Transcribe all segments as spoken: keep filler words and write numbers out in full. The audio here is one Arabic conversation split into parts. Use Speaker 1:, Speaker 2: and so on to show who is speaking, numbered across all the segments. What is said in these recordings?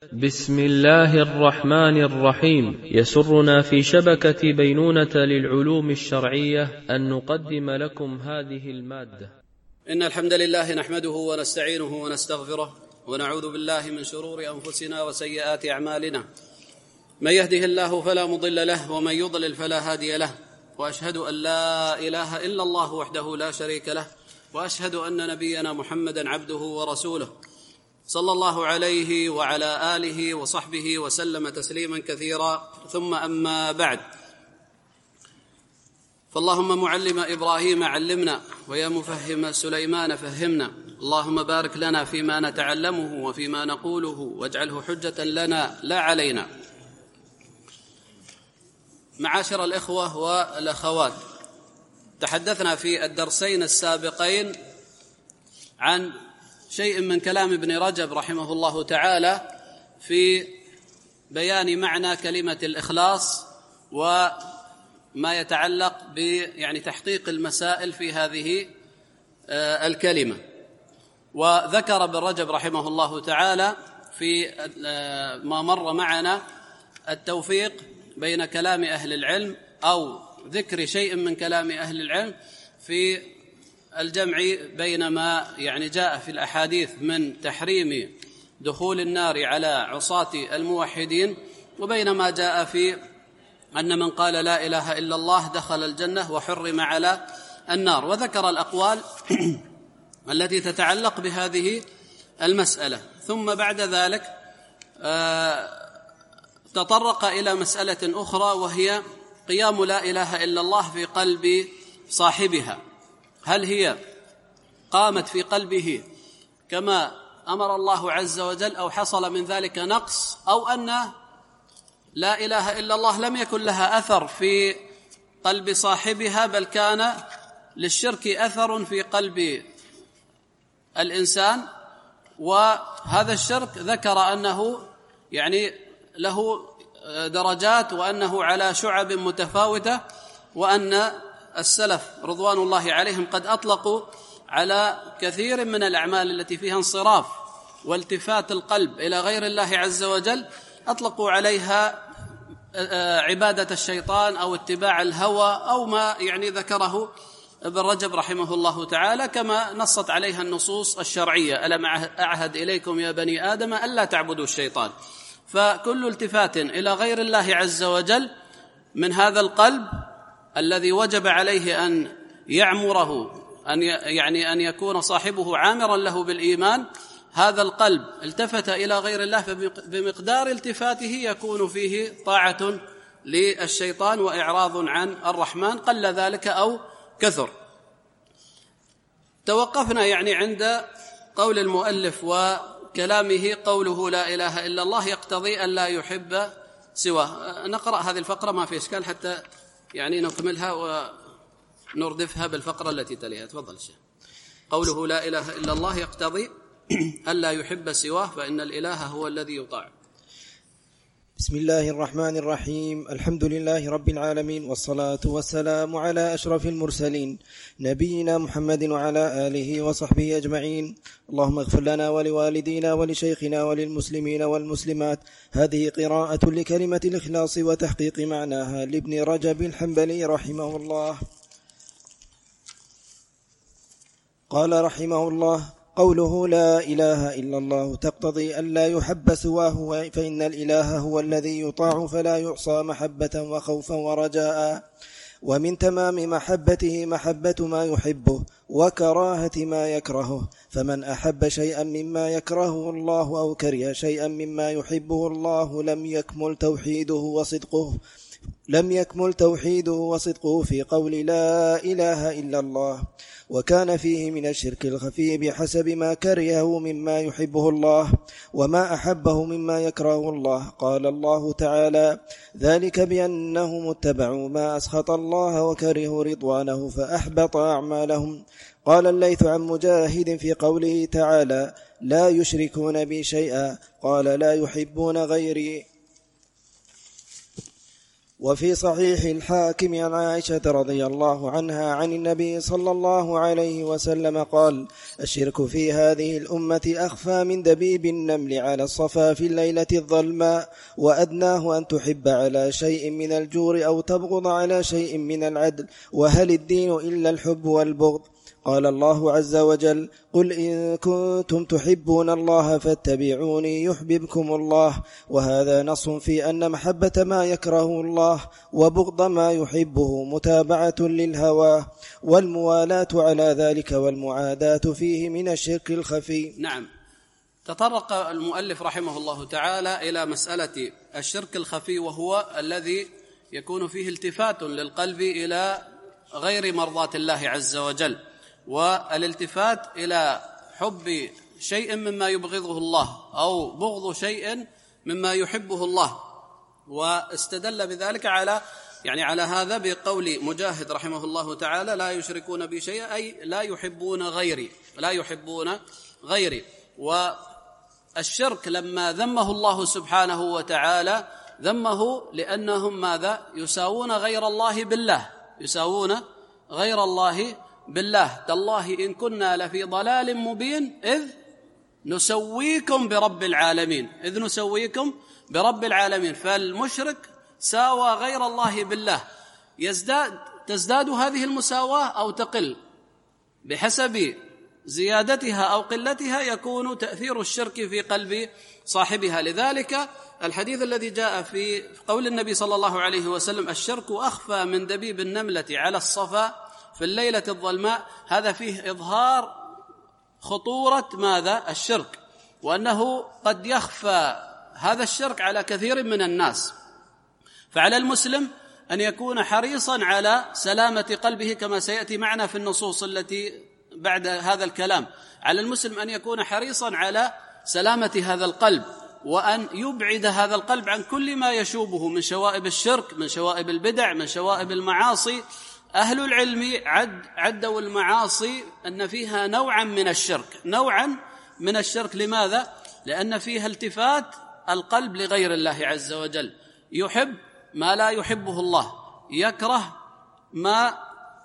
Speaker 1: بسم الله الرحمن الرحيم. يسرنا في شبكة بينونة للعلوم الشرعية أن نقدم لكم هذه المادة.
Speaker 2: إن الحمد لله نحمده ونستعينه ونستغفره ونعوذ بالله من شرور أنفسنا وسيئات أعمالنا. من يهده الله فلا مضل له ومن يضلل فلا هادي له، وأشهد أن لا إله إلا الله وحده لا شريك له، وأشهد أن نبينا محمدا عبده ورسوله صلى الله عليه وعلى آله وصحبه وسلم تسليما كثيرا، ثم أما بعد. فاللهم معلم إبراهيم علمنا، ويا مفهم سليمان فهمنا. اللهم بارك لنا فيما نتعلمه وفيما نقوله، واجعله حجة لنا لا علينا. معاشر الإخوة والأخوات، تحدثنا في الدرسين السابقين عن شيء من كلام ابن رجب رحمه الله تعالى في بيان معنى كلمة الإخلاص وما يتعلق ب يعني تحقيق المسائل في هذه الكلمة. وذكر ابن رجب رحمه الله تعالى في ما مر معنا التوفيق بين كلام أهل العلم أو ذكر شيء من كلام أهل العلم في الجمع بين ما يعني جاء في الأحاديث من تحريم دخول النار على عصاة الموحدين، وبين ما جاء في أن من قال لا إله إلا الله دخل الجنة وحرم على النار، وذكر الأقوال التي تتعلق بهذه المسألة. ثم بعد ذلك تطرق إلى مسألة أخرى، وهي قيام لا إله إلا الله في قلب صاحبها. هل هي قامت في قلبه كما أمر الله عز وجل، أو حصل من ذلك نقص، أو أن لا إله إلا الله لم يكن لها أثر في قلب صاحبها، بل كان للشرك أثر في قلب الإنسان. وهذا الشرك ذكر أنه يعني له درجات، وأنه على شعب متفاوتة، وأن السلف رضوان الله عليهم قد أطلقوا على كثير من الأعمال التي فيها انصراف والتفات القلب إلى غير الله عز وجل، أطلقوا عليها عبادة الشيطان أو اتباع الهوى أو ما يعني ذكره ابن رجب رحمه الله تعالى، كما نصت عليها النصوص الشرعية: ألم أعهد إليكم يا بني آدم ألا تعبدوا الشيطان. فكل التفات إلى غير الله عز وجل من هذا القلب الذي وجب عليه أن يعمره، أن يعني أن يكون صاحبه عامرا له بالإيمان، هذا القلب التفت إلى غير الله، فبمقدار التفاته يكون فيه طاعة للشيطان وإعراض عن الرحمن، قل ذلك أو كثر. توقفنا يعني عند قول المؤلف وكلامه: قوله لا إله إلا الله يقتضي أن لا يحب سواه. نقرأ هذه الفقرة ما في إشكال حتى يعني نكملها ونردفها بالفقرة التي تليها. تفضل الشيخ. قوله لا إله إلا الله يقتضي ألا يحب سواه، فإن الإله هو الذي يطاع.
Speaker 3: بسم الله الرحمن الرحيم. الحمد لله رب العالمين، والصلاة والسلام على أشرف المرسلين نبينا محمد وعلى آله وصحبه أجمعين. اللهم اغفر لنا ولوالدينا ولشيخنا وللمسلمين والمسلمات. هذه قراءة لكلمة الإخلاص وتحقيق معناها لابن رجب الحنبلي رحمه الله. قال رحمه الله: قوله لا إله إلا الله تقتضي أن لا يحب سواه، فإن الإله هو الذي يطاع فلا يعصى محبة وخوفا ورجاء. ومن تمام محبته محبة ما يحبه وكراهة ما يكرهه، فمن أحب شيئا مما يكرهه الله أو كره شيئا مما يحبه الله لم يكمل توحيده وصدقه لم يكمل توحيده وصدقه في قول لا إله إلا الله، وكان فيه من الشرك الخفي بحسب ما كرهه مما يحبه الله وما أحبه مما يكرهه الله. قال الله تعالى: ذلك بأنهم اتبعوا ما أسخط الله وكرهوا رضوانه فأحبط أعمالهم. قال الليث عن مجاهد في قوله تعالى: لا يشركون بي شيئا، قال: لا يحبون غيري. وفي صحيح الحاكم عن عائشة رضي الله عنها عن النبي صلى الله عليه وسلم قال: الشرك في هذه الأمة أخفى من دبيب النمل على الصفا في الليلة الظلماء، وأدناه أن تحب على شيء من الجور أو تبغض على شيء من العدل، وهل الدين إلا الحب والبغض؟ قال الله عز وجل: قل إن كنتم تحبون الله فاتبعوني يحببكم الله. وهذا نص في أن محبة ما يكره الله وبغض ما يحبه متابعة للهوى، والموالاة على ذلك والمعاداة فيه من الشرك الخفي.
Speaker 2: نعم، تطرق المؤلف رحمه الله تعالى إلى مسألة الشرك الخفي، وهو الذي يكون فيه التفات للقلب إلى غير مرضاة الله عز وجل، والالتفات إلى حب شيء مما يبغضه الله أو بغض شيء مما يحبه الله. واستدل بذلك على يعني على هذا بقول مجاهد رحمه الله تعالى: لا يشركون بي شيئا، أي لا يحبون غيري، لا يحبون غيري. والشرك لما ذمه الله سبحانه وتعالى ذمه لأنهم ماذا؟ يساوون غير الله بالله، يساوون غير الله بالله. تالله إن كنا لفي ضلال مبين إذ نسويكم برب العالمين، إذ نسويكم برب العالمين. فالمشرك ساوى غير الله بالله، يزداد تزداد هذه المساواة أو تقل بحسب زيادتها أو قلتها، يكون تأثير الشرك في قلب صاحبها. لذلك الحديث الذي جاء في قول النبي صلى الله عليه وسلم: الشرك أخفى من دبيب النملة على الصفا في الليلة الظلماء، هذا فيه إظهار خطورة ماذا؟ الشرك، وأنه قد يخفى هذا الشرك على كثير من الناس. فعلى المسلم أن يكون حريصا على سلامة قلبه، كما سيأتي معنا في النصوص التي بعد هذا الكلام. على المسلم أن يكون حريصا على سلامة هذا القلب، وأن يبعد هذا القلب عن كل ما يشوبه من شوائب الشرك، من شوائب البدع، من شوائب المعاصي. أهل العلم عد عدوا المعاصي أن فيها نوعا من الشرك، نوعا من الشرك. لماذا؟ لأن فيها التفات القلب لغير الله عز وجل، يحب ما لا يحبه الله، يكره ما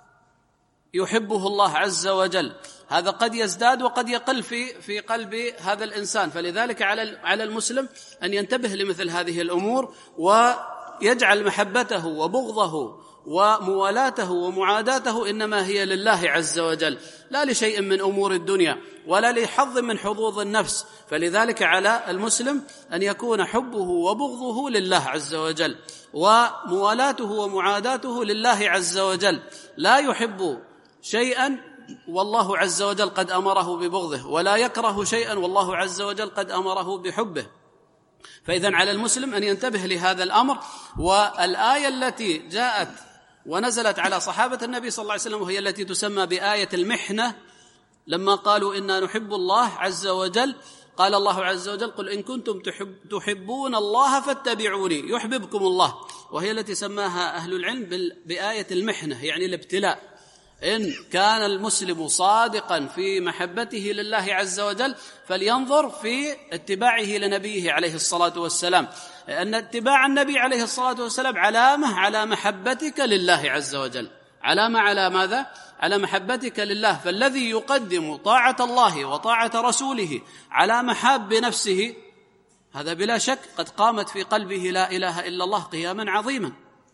Speaker 2: يحبه الله عز وجل. هذا قد يزداد وقد يقل في في قلب هذا الإنسان. فلذلك على على المسلم أن ينتبه لمثل هذه الأمور، ويجعل محبته وبغضه وموالاته ومعاداته إنما هي لله عز وجل، لا لشيء من أمور الدنيا ولا لحظ من حظوظ النفس. فلذلك على المسلم أن يكون حبه وبغضه لله عز وجل، وموالاته ومعاداته لله عز وجل. لا يحب شيئا والله عز وجل قد أمره ببغضه، ولا يكره شيئا والله عز وجل قد أمره بحبه. فإذن على المسلم أن ينتبه لهذا الأمر. والآية التي جاءت ونزلت على صحابة النبي صلى الله عليه وسلم، وهي التي تسمى بآية المحنة، لما قالوا إنا نحب الله عز وجل، قال الله عز وجل: قل إن كنتم تحب تحبون الله فاتبعوني يحببكم الله. وهي التي سماها أهل العلم بآية المحنة، يعني الابتلاء. إن كان المسلم صادقا في محبته لله عز وجل فلينظر في اتباعه لنبيه عليه الصلاة والسلام، لأن اتباع النبي عليه الصلاة والسلام علامة على محبتك لله عز وجل، علامة على ماذا؟ على محبتك لله. فالذي يقدم طاعة الله وطاعة رسوله على محاب نفسه، هذا بلا شك قد قامت في قلبه لا إله إلا الله قياما عظيما.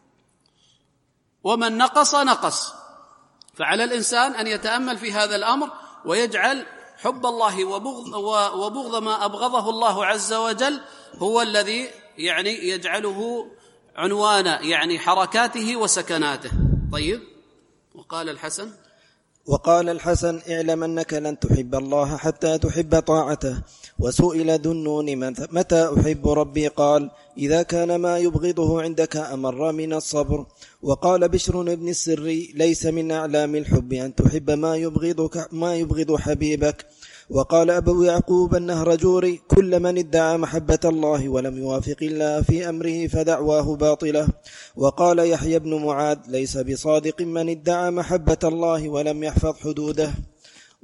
Speaker 2: ومن نقص نقص. فعلى الإنسان أن يتأمل في هذا الأمر، ويجعل حب الله وبغض, وبغض ما أبغضه الله عز وجل هو الذي يعني يجعله عنوان يعني حركاته وسكناته. طيب، وقال الحسن
Speaker 3: وقال الحسن: اعلم أنك لن تحب الله حتى تحب طاعته. وسئل ذو النون: متى أحب ربي؟ قال: إذا كان ما يبغضه عندك أمر من الصبر. وقال بشر بن السري: ليس من أعلام الحب أن تحب ما يبغضك ما يبغض حبيبك. وقال أبو يعقوب النهرجوري: كل من ادعى محبة الله ولم يوافق الله في أمره فدعواه باطلة. وقال يحيى بن معاذ: ليس بصادق من ادعى محبة الله ولم يحفظ حدوده.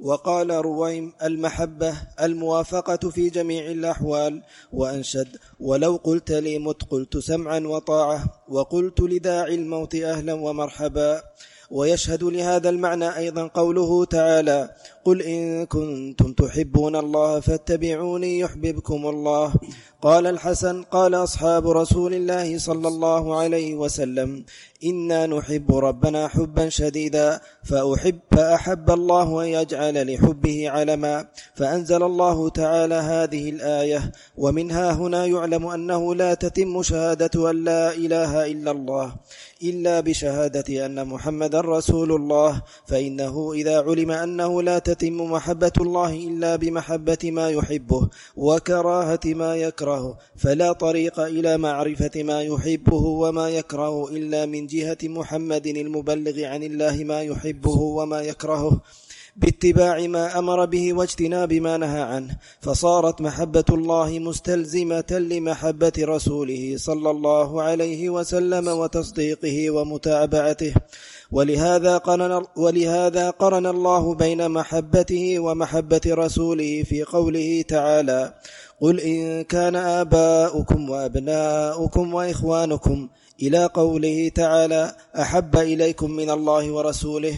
Speaker 3: وقال رويم: المحبة الموافقة في جميع الأحوال. وأنشد: ولو قلت لي مت قلت سمعا وطاعة، وقلت لداعي الموت أهلا ومرحبا. ويشهد لهذا المعنى أيضا قوله تعالى: قل إن كنتم تحبون الله فاتبعوني يحببكم الله. قال الحسن: قال أصحاب رسول الله صلى الله عليه وسلم: إنا نحب ربنا حبا شديدا، فأحب فأحب الله أن يجعل لحبه علما، فأنزل الله تعالى هذه الآية. ومنها هنا يعلم أنه لا تتم شهادة أن لا إله إلا الله إلا بشهادة أن محمد رسول الله، فإنه إذا علم أنه لا تتم محبة الله إلا بمحبة ما يحبه وكراهة ما يكرهه، فلا طريق إلى معرفة ما يحبه وما يكرهه إلا من جهة محمد المبلغ عن الله ما يحبه وما يكرهه، باتباع ما أمر به واجتناب ما نهى عنه، فصارت محبة الله مستلزمة لمحبة رسوله صلى الله عليه وسلم وتصديقه ومتابعته. ولهذا قرن, ولهذا قرن الله بين محبته ومحبة رسوله في قوله تعالى: قل إن كان آباؤكم وأبناؤكم وإخوانكم، إلى قوله تعالى: أحب إليكم من الله ورسوله.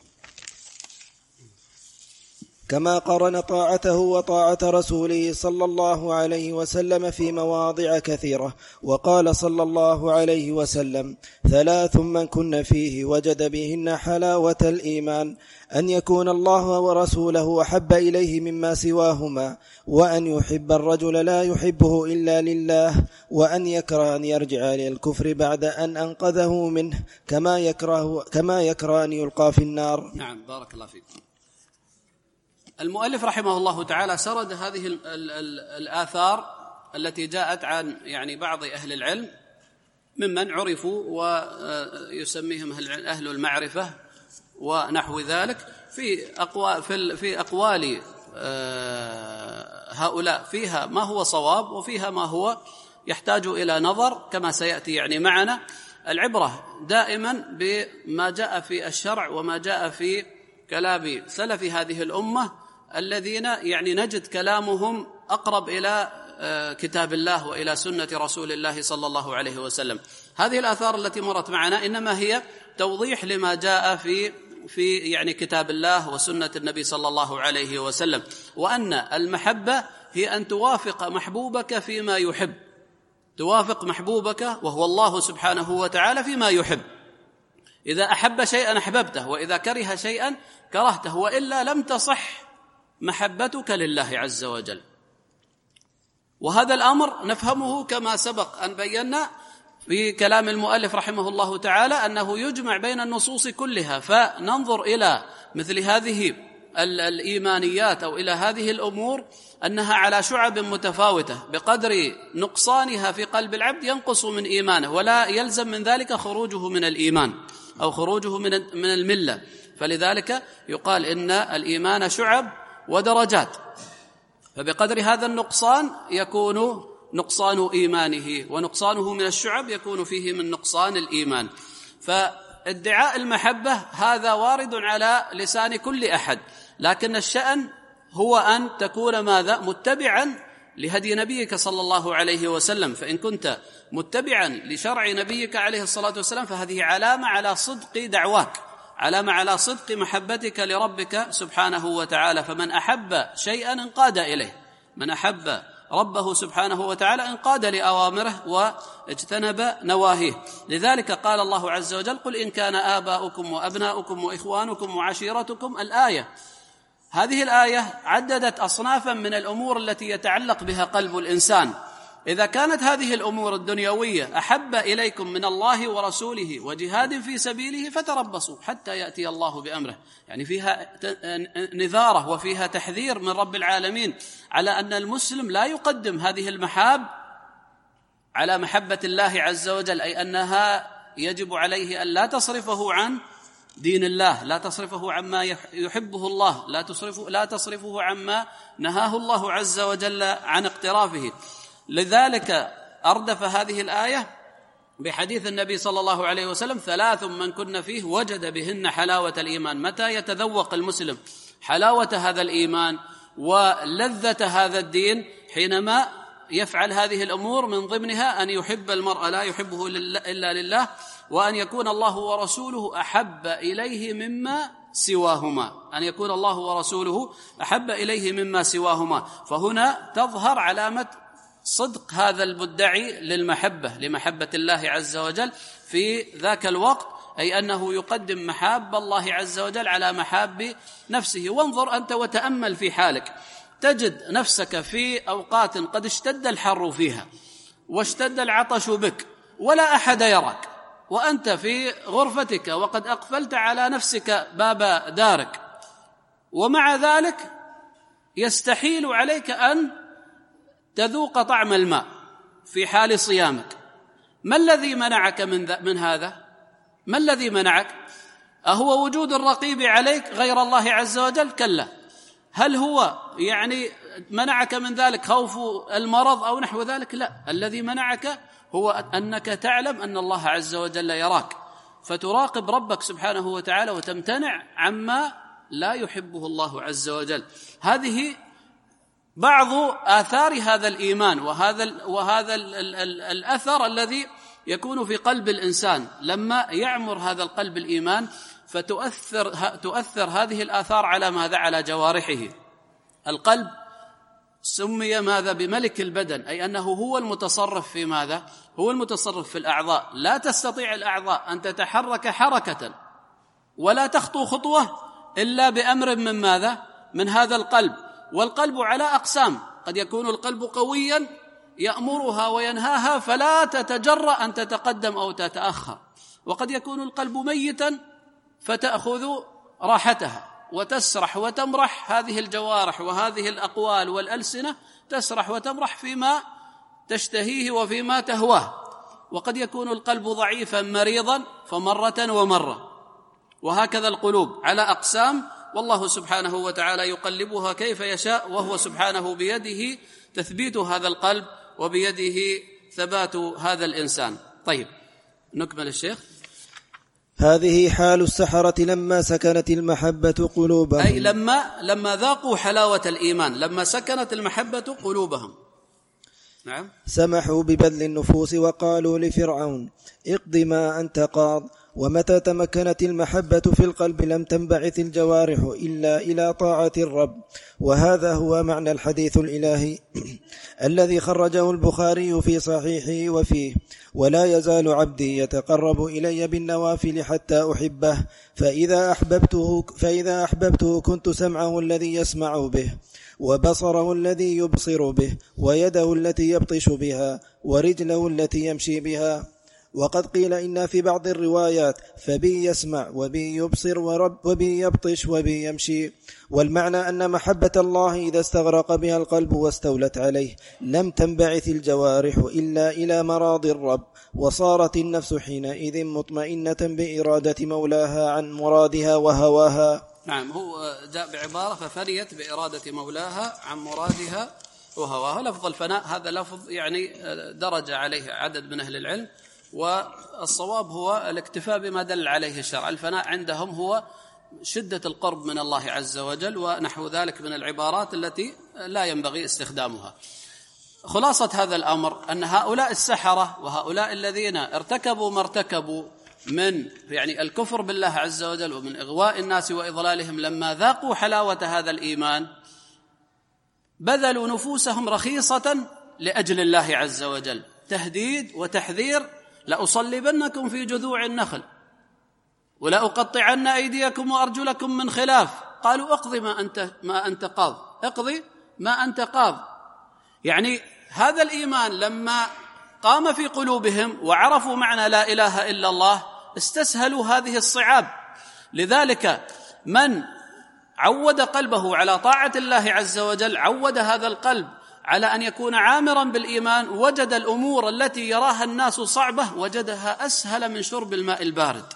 Speaker 3: كما قرن طاعته وطاعة رسوله صلى الله عليه وسلم في مواضع كثيرة. وقال صلى الله عليه وسلم: ثلاث من كن فيه وجد بهن حلاوة الإيمان: أن يكون الله ورسوله أحب إليه مما سواهما، وأن يحب الرجل لا يحبه إلا لله، وأن يكره أن يرجع للكفر بعد أن أنقذه منه، كما يكره, كما يكره أن يلقى في النار.
Speaker 2: نعم، بارك الله فيك. المؤلف رحمه الله تعالى سرد هذه ال ال ال الآثار التي جاءت عن يعني بعض أهل العلم ممن عرفوا ويسميهم أهل المعرفة ونحو ذلك في أقوال, في, في أقوال هؤلاء، فيها ما هو صواب وفيها ما هو يحتاج إلى نظر كما سيأتي يعني معنا. العبرة دائما بما جاء في الشرع وما جاء في كلام سلف هذه الأمة الذين يعني نجد كلامهم أقرب إلى كتاب الله وإلى سنة رسول الله صلى الله عليه وسلم. هذه الآثار التي مرت معنا إنما هي توضيح لما جاء في في يعني كتاب الله وسنة النبي صلى الله عليه وسلم، وأن المحبة هي أن توافق محبوبك فيما يحب، توافق محبوبك وهو الله سبحانه وتعالى فيما يحب. إذا أحب شيئا أحببته، وإذا كره شيئا كرهته، وإلا لم تصح محبتك لله عز وجل. وهذا الأمر نفهمه كما سبق أن بينا في كلام المؤلف رحمه الله تعالى أنه يجمع بين النصوص كلها، فننظر إلى مثل هذه الإيمانيات أو إلى هذه الأمور أنها على شعب متفاوتة، بقدر نقصانها في قلب العبد ينقص من إيمانه، ولا يلزم من ذلك خروجه من الإيمان أو خروجه من من الملة. فلذلك يقال إن الإيمان شعب ودرجات، فبقدر هذا النقصان يكون نقصان إيمانه، ونقصانه من الشعب يكون فيه من نقصان الإيمان. فادعاء المحبة هذا وارد على لسان كل أحد، لكن الشأن هو أن تكون ماذا؟ متبعا لهدي نبيك صلى الله عليه وسلم. فإن كنت متبعا لشرع نبيك عليه الصلاة والسلام فهذه علامة على صدق دعواك، علامة على صدق محبتك لربك سبحانه وتعالى. فمن أحب شيئا انقاد إليه، من أحب ربه سبحانه وتعالى انقاد لأوامره واجتنب نواهيه. لذلك قال الله عز وجل: قل إن كان آباؤكم وأبناؤكم وإخوانكم وعشيرتكم. الآية هذه الآية عددت أصنافا من الأمور التي يتعلق بها قلب الإنسان. إذا كانت هذه الأمور الدنيوية أحب إليكم من الله ورسوله وجهاد في سبيله فتربصوا حتى يأتي الله بأمره، يعني فيها نذارة وفيها تحذير من رب العالمين على أن المسلم لا يقدم هذه المحاب على محبة الله عز وجل، أي أنها يجب عليه أن لا تصرفه عن دين الله، لا تصرفه عما يحبه الله، لا تصرفه, لا تصرفه عما نهاه الله عز وجل عن اقترافه. لذلك أردف هذه الآية بحديث النبي صلى الله عليه وسلم: ثلاث من كن فيه وجد بهن حلاوة الإيمان. متى يتذوق المسلم حلاوة هذا الإيمان ولذة هذا الدين حينما يفعل هذه الأمور، من ضمنها أن يحب المرء لا يحبه إلا لله، وأن يكون الله ورسوله أحب إليه مما سواهما، أن يكون الله ورسوله أحب إليه مما سواهما. فهنا تظهر علامة صدق هذا المدعي للمحبة لمحبة الله عز وجل في ذاك الوقت، أي أنه يقدم محاب الله عز وجل على محاب نفسه. وانظر أنت وتأمل في حالك، تجد نفسك في أوقات قد اشتد الحر فيها واشتد العطش بك ولا أحد يراك، وأنت في غرفتك وقد أقفلت على نفسك باب دارك، ومع ذلك يستحيل عليك أن تذوق طعم الماء في حال صيامك. ما الذي منعك من, من هذا؟ ما الذي منعك؟ أهو وجود الرقيب عليك غير الله عز وجل؟ كلا. هل هو يعني منعك من ذلك خوف المرض أو نحو ذلك؟ لا، الذي منعك هو أنك تعلم أن الله عز وجل يراك، فتراقب ربك سبحانه وتعالى وتمتنع عما لا يحبه الله عز وجل. هذه بعض آثار هذا الإيمان، وهذا وهذا الأثر الذي يكون في قلب الإنسان لما يعمر هذا القلب الإيمان، فتؤثر تؤثر هذه الآثار على ماذا؟ على جوارحه. القلب سمي ماذا؟ بملك البدن، أي أنه هو المتصرف في ماذا؟ هو المتصرف في الأعضاء. لا تستطيع الأعضاء أن تتحرك حركة ولا تخطو خطوة إلا بأمر من ماذا؟ من هذا القلب. والقلب على أقسام، قد يكون القلب قويا يأمرها وينهاها فلا تتجرأ أن تتقدم أو تتأخر، وقد يكون القلب ميتا فتأخذ راحتها وتسرح وتمرح. هذه الجوارح وهذه الأقوال والألسنة تسرح وتمرح فيما تشتهيه وفيما تهواه. وقد يكون القلب ضعيفا مريضا فمرة ومرة، وهكذا القلوب على أقسام، والله سبحانه وتعالى يقلبها كيف يشاء، وهو سبحانه بيده تثبيت هذا القلب وبيده ثبات هذا الإنسان. طيب نكمل الشيخ.
Speaker 3: هذه حال السحرة لما سكنت المحبة قلوبهم،
Speaker 2: أي لما لما ذاقوا حلاوة الإيمان، لما سكنت المحبة قلوبهم. نعم.
Speaker 3: سمحوا ببذل النفوس وقالوا لفرعون اقض ما أنت قاض. ومتى تمكنت المحبة في القلب لم تنبعث الجوارح إلا إلى طاعة الرب. وهذا هو معنى الحديث الإلهي الذي خرجه البخاري في صحيحه وفيه: ولا يزال عبدي يتقرب إلي بالنوافل حتى أحبه، فإذا أحببته, فإذا أحببته كنت سمعه الذي يسمع به، وبصره الذي يبصر به، ويده التي يبطش بها، ورجله التي يمشي بها. وقد قيل إن في بعض الروايات فبي يسمع وبي يبصر ورب وبي يبطش وبي يمشي. والمعنى أن محبة الله إذا استغرق بها القلب واستولت عليه لم تنبعث الجوارح إلا إلى مراضي الرب، وصارت النفس حينئذ مطمئنة بإرادة مولاها عن مرادها وهواها.
Speaker 2: نعم، هو جاء بعبارة ففنيت بإرادة مولاها عن مرادها وهواها. لفظ الفناء هذا لفظ يعني درج عليه عدد من أهل العلم، والصواب هو الاكتفاء بما دل عليه الشرع. الفناء عندهم هو شدة القرب من الله عز وجل ونحو ذلك من العبارات التي لا ينبغي استخدامها. خلاصة هذا الأمر أن هؤلاء السحرة وهؤلاء الذين ارتكبوا ما ارتكبوا من يعني الكفر بالله عز وجل ومن إغواء الناس وإضلالهم، لما ذاقوا حلاوة هذا الإيمان بذلوا نفوسهم رخيصة لأجل الله عز وجل. تهديد وتحذير: لأصلبنكم في جذوع النخل ولأقطعن أيديكم وأرجلكم من خلاف. قالوا اقض ما أنت, ما أنت قاض، اقضي ما أنت قاض. يعني هذا الإيمان لما قام في قلوبهم وعرفوا معنى لا إله إلا الله استسهلوا هذه الصعاب. لذلك من عود قلبه على طاعة الله عز وجل عود هذا القلب على أن يكون عامرا بالإيمان، وجد الأمور التي يراها الناس صعبة وجدها أسهل من شرب الماء البارد.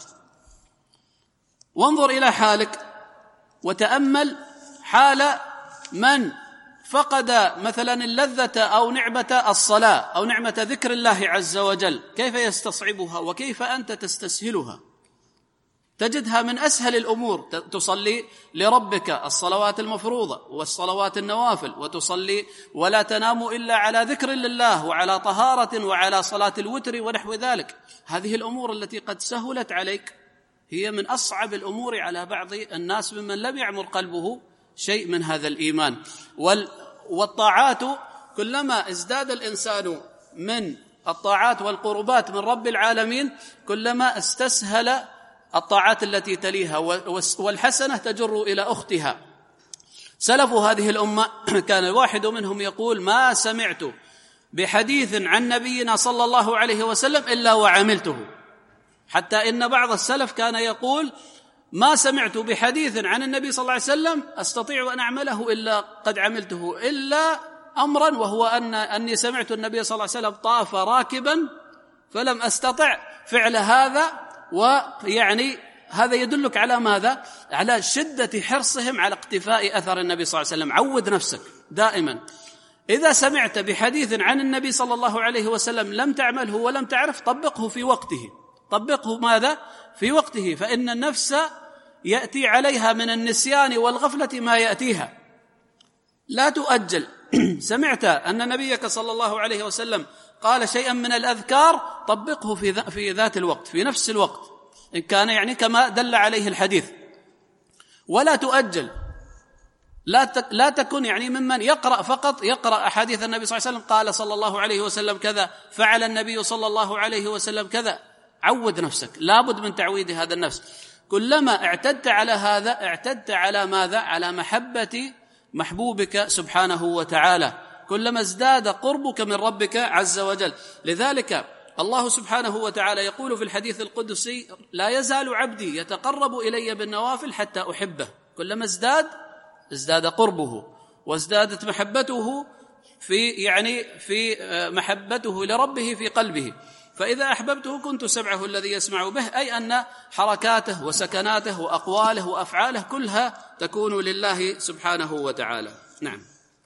Speaker 2: وانظر إلى حالك وتأمل حال من فقد مثلا اللذة أو نعمة الصلاة أو نعمة ذكر الله عز وجل، كيف يستصعبها وكيف أنت تستسهلها. تجدها من أسهل الأمور، تصلي لربك الصلوات المفروضة والصلوات النوافل، وتصلي ولا تنام إلا على ذكر لله وعلى طهارة وعلى صلاة الوتر ونحو ذلك. هذه الأمور التي قد سهلت عليك هي من أصعب الأمور على بعض الناس ممن لم يعمر قلبه شيء من هذا الإيمان. والطاعات كلما ازداد الإنسان من الطاعات والقربات من رب العالمين كلما استسهل الطاعات التي تليها، والحسنة تجر إلى أختها. سلف هذه الأمة كان الواحد منهم يقول: ما سمعت بحديث عن نبينا صلى الله عليه وسلم إلا وعملته. حتى إن بعض السلف كان يقول: ما سمعت بحديث عن النبي صلى الله عليه وسلم أستطيع أن أعمله إلا قد عملته، إلا أمرا وهو أن أني سمعت النبي صلى الله عليه وسلم طاف راكبا فلم أستطع فعل هذا. ويعني هذا يدلك على ماذا؟ على شدة حرصهم على اقتفاء أثر النبي صلى الله عليه وسلم. عود نفسك دائما إذا سمعت بحديث عن النبي صلى الله عليه وسلم لم تعمله ولم تعرف، طبقه في وقته. طبقه ماذا؟ في وقته، فإن النفس يأتي عليها من النسيان والغفلة ما يأتيها. لا تؤجل. سمعت أن نبيك صلى الله عليه وسلم قال شيئا من الأذكار، طبقه في في ذات الوقت، في نفس الوقت، إن كان يعني كما دل عليه الحديث. ولا تؤجل. لا لا تكن يعني ممن يقرأ فقط، يقرأ أحاديث النبي صلى الله عليه وسلم قال صلى الله عليه وسلم كذا، فعل النبي صلى الله عليه وسلم كذا. عود نفسك، لابد من تعويد هذا النفس. كلما اعتدت على هذا اعتدت على ماذا؟ على محبة محبوبك سبحانه وتعالى، كلما ازداد قربك من ربك عز وجل. لذلك الله سبحانه وتعالى يقول في الحديث القدسي: لا يزال عبدي يتقرب إلي بالنوافل حتى أحبه. كلما ازداد ازداد قربه وازدادت محبته في يعني في محبته لربه في قلبه. فإذا أحببته كنت سمعه الذي يسمع به، أي أن حركاته وسكناته وأقواله وأفعاله كلها تكون لله سبحانه وتعالى. نعم.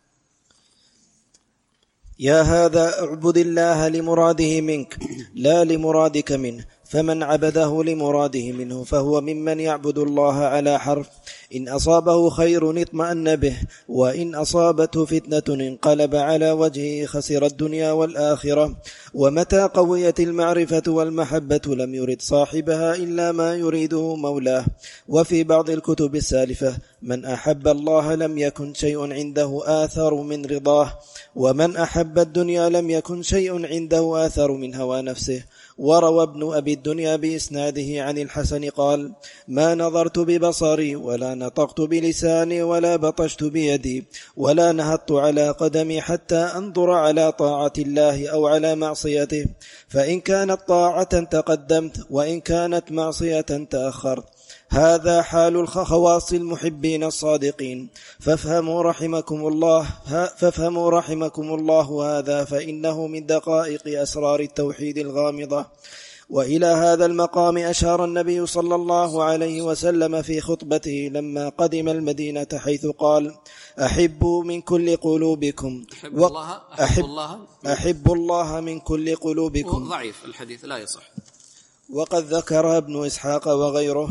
Speaker 3: يا هذا اعبد الله لمراده منك لا لمرادك منه، فمن عبده لمراده منه فهو ممن يعبد الله على حرف. إن أصابه خير اطمأن به، وإن أصابته فتنة انقلب على وجهه خسر الدنيا والآخرة. ومتى قويت المعرفة والمحبة لم يرد صاحبها إلا ما يريده مولاه. وفي بعض الكتب السالفة: من أحب الله لم يكن شيء عنده آثر من رضاه، ومن أحب الدنيا لم يكن شيء عنده آثر من هوى نفسه. وروى ابن أبي الدنيا بإسناده عن الحسن قال: ما نظرت ببصري ولا نطقت بلساني ولا بطشت بيدي ولا نهضت على قدمي حتى أنظر على طاعة الله أو على معصيته، فإن كانت طاعة تقدمت وإن كانت معصية تأخرت. هذا حال الخواص المحبين الصادقين، فافهموا رحمكم الله فافهموا رحمكم الله هذا، فإنه من دقائق أسرار التوحيد الغامضة. وإلى هذا المقام أشار النبي صلى الله عليه وسلم في خطبته لما قدم المدينة، حيث قال: أحبوا من كل قلوبكم
Speaker 2: أحب الله أحب الله
Speaker 3: أحب الله من كل قلوبكم.
Speaker 2: ضعيف الحديث لا يصح.
Speaker 3: وقد ذكر ابن إسحاق وغيره: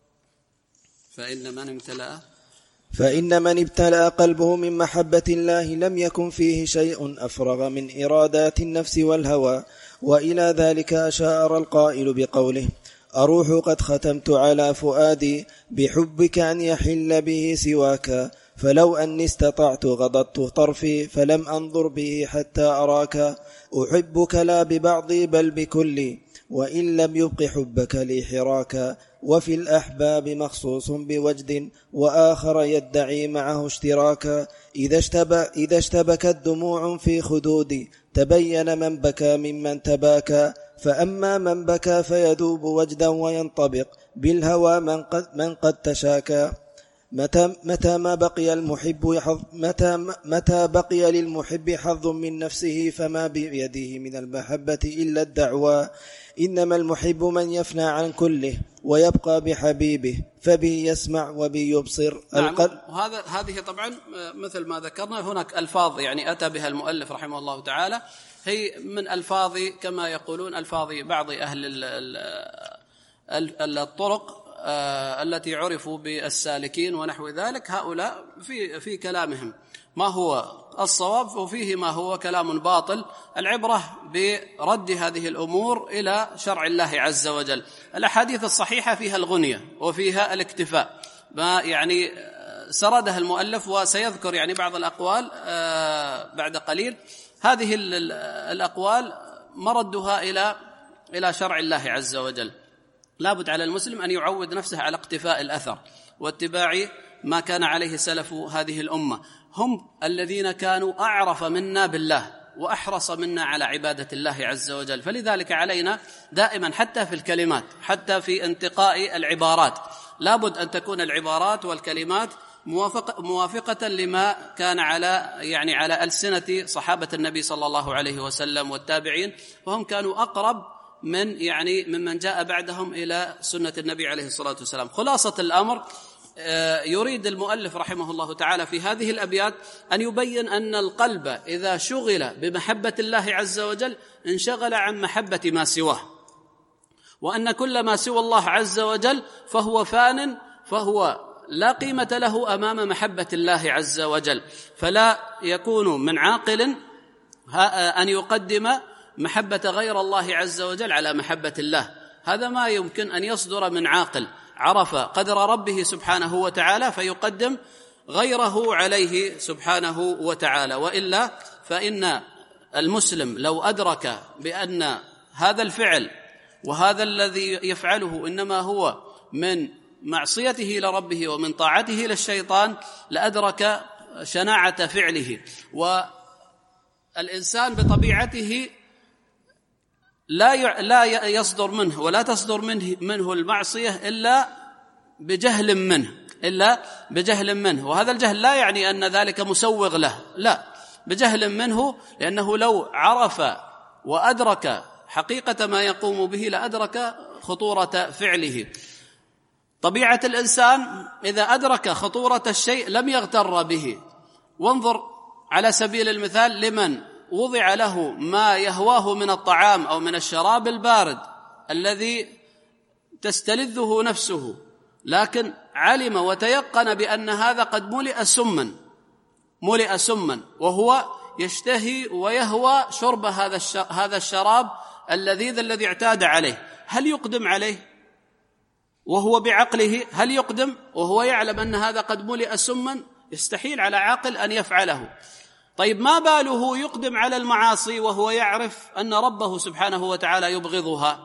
Speaker 2: فإن من امتلأ
Speaker 3: فإن من ابتلأ قلبه من محبة الله لم يكن فيه شيء أفرغ من إرادات النفس والهوى. وإلى ذلك أشار القائل بقوله: أروح قد ختمت على فؤادي بحبك أن يحل به سواك، فلو أني استطعت غضضت طرفي فلم أنظر به حتى أراك، أحبك لا ببعضي بل بكلي، وإن لم يبق حبك لي حراكا. وفي الأحباب مخصوص بوجد وآخر يدعي معه اشتراكا، إذا, اشتبك إذا اشتبكت دموع في خدودي تبين من بكى ممن تباكى، فأما من بكى فيذوب وجدا وينطبق بالهوى من قد, من قد تشاكى. متى, متى ما بقي المحب حظ متى, متى بقي للمحب حظ من نفسه فما بيده من المحبة إلا الدعوى. إنما المحب من يفنى عن كله ويبقى بحبيبه، فبه يسمع وبه يبصر.
Speaker 2: نعم. وهذا هذه طبعا مثل ما ذكرنا هناك ألفاظ يعني أتى بها المؤلف رحمه الله تعالى، هي من ألفاظ كما يقولون ألفاظ بعض أهل الطرق آه التي عرفوا بالسالكين ونحو ذلك، هؤلاء في في كلامهم ما هو الصواب وفيه ما هو كلام باطل. العبرة برد هذه الأمور إلى شرع الله عز وجل. الأحاديث الصحيحة فيها الغنية وفيها الاكتفاء، ما يعني سردها المؤلف وسيذكر يعني بعض الأقوال آه بعد قليل. هذه الأقوال مردها إلى إلى شرع الله عز وجل. لابد على المسلم أن يعود نفسه على اقتفاء الأثر واتباع ما كان عليه سلف هذه الأمة، هم الذين كانوا أعرف منا بالله وأحرص منا على عبادة الله عز وجل. فلذلك علينا دائما حتى في الكلمات، حتى في انتقاء العبارات، لابد أن تكون العبارات والكلمات موافقة, موافقة لما كان على يعني على ألسنة صحابة النبي صلى الله عليه وسلم والتابعين، وهم كانوا أقرب من يعني ممن جاء بعدهم إلى سنة النبي عليه الصلاة والسلام. خلاصة الأمر، يريد المؤلف رحمه الله تعالى في هذه الأبيات أن يبين أن القلب إذا شغل بمحبة الله عز وجل انشغل عن محبة ما سواه، وأن كل ما سوى الله عز وجل فهو فان، فهو لا قيمة له أمام محبة الله عز وجل. فلا يكون من عاقل أن يقدم محبة غير الله عز وجل على محبة الله، هذا ما يمكن أن يصدر من عاقل عرف قدر ربه سبحانه وتعالى فيقدم غيره عليه سبحانه وتعالى. وإلا فإن المسلم لو أدرك بأن هذا الفعل وهذا الذي يفعله إنما هو من معصيته لربه ومن طاعته للشيطان لأدرك شناعة فعله. والإنسان بطبيعته لا لا يصدر منه ولا تصدر منه منه المعصية إلا بجهل منه إلا بجهل منه وهذا الجهل لا يعني أن ذلك مسوغ له، لا، بجهل منه، لأنه لو عرف وأدرك حقيقة ما يقوم به لأدرك خطورة فعله. طبيعة الإنسان إذا أدرك خطورة الشيء لم يغتر به. وانظر على سبيل المثال لمن وضع له ما يهواه من الطعام أو من الشراب البارد الذي تستلذه نفسه، لكن علم وتيقن بأن هذا قد ملئ سما ملئ سما وهو يشتهي ويهوى شرب هذا هذا الشراب اللذيذ الذي اعتاد عليه، هل يقدم عليه وهو بعقله؟ هل يقدم وهو يعلم أن هذا قد ملئ سما؟ يستحيل على عاقل أن يفعله. طيب ما باله يقدم على المعاصي وهو يعرف أن ربه سبحانه وتعالى يبغضها؟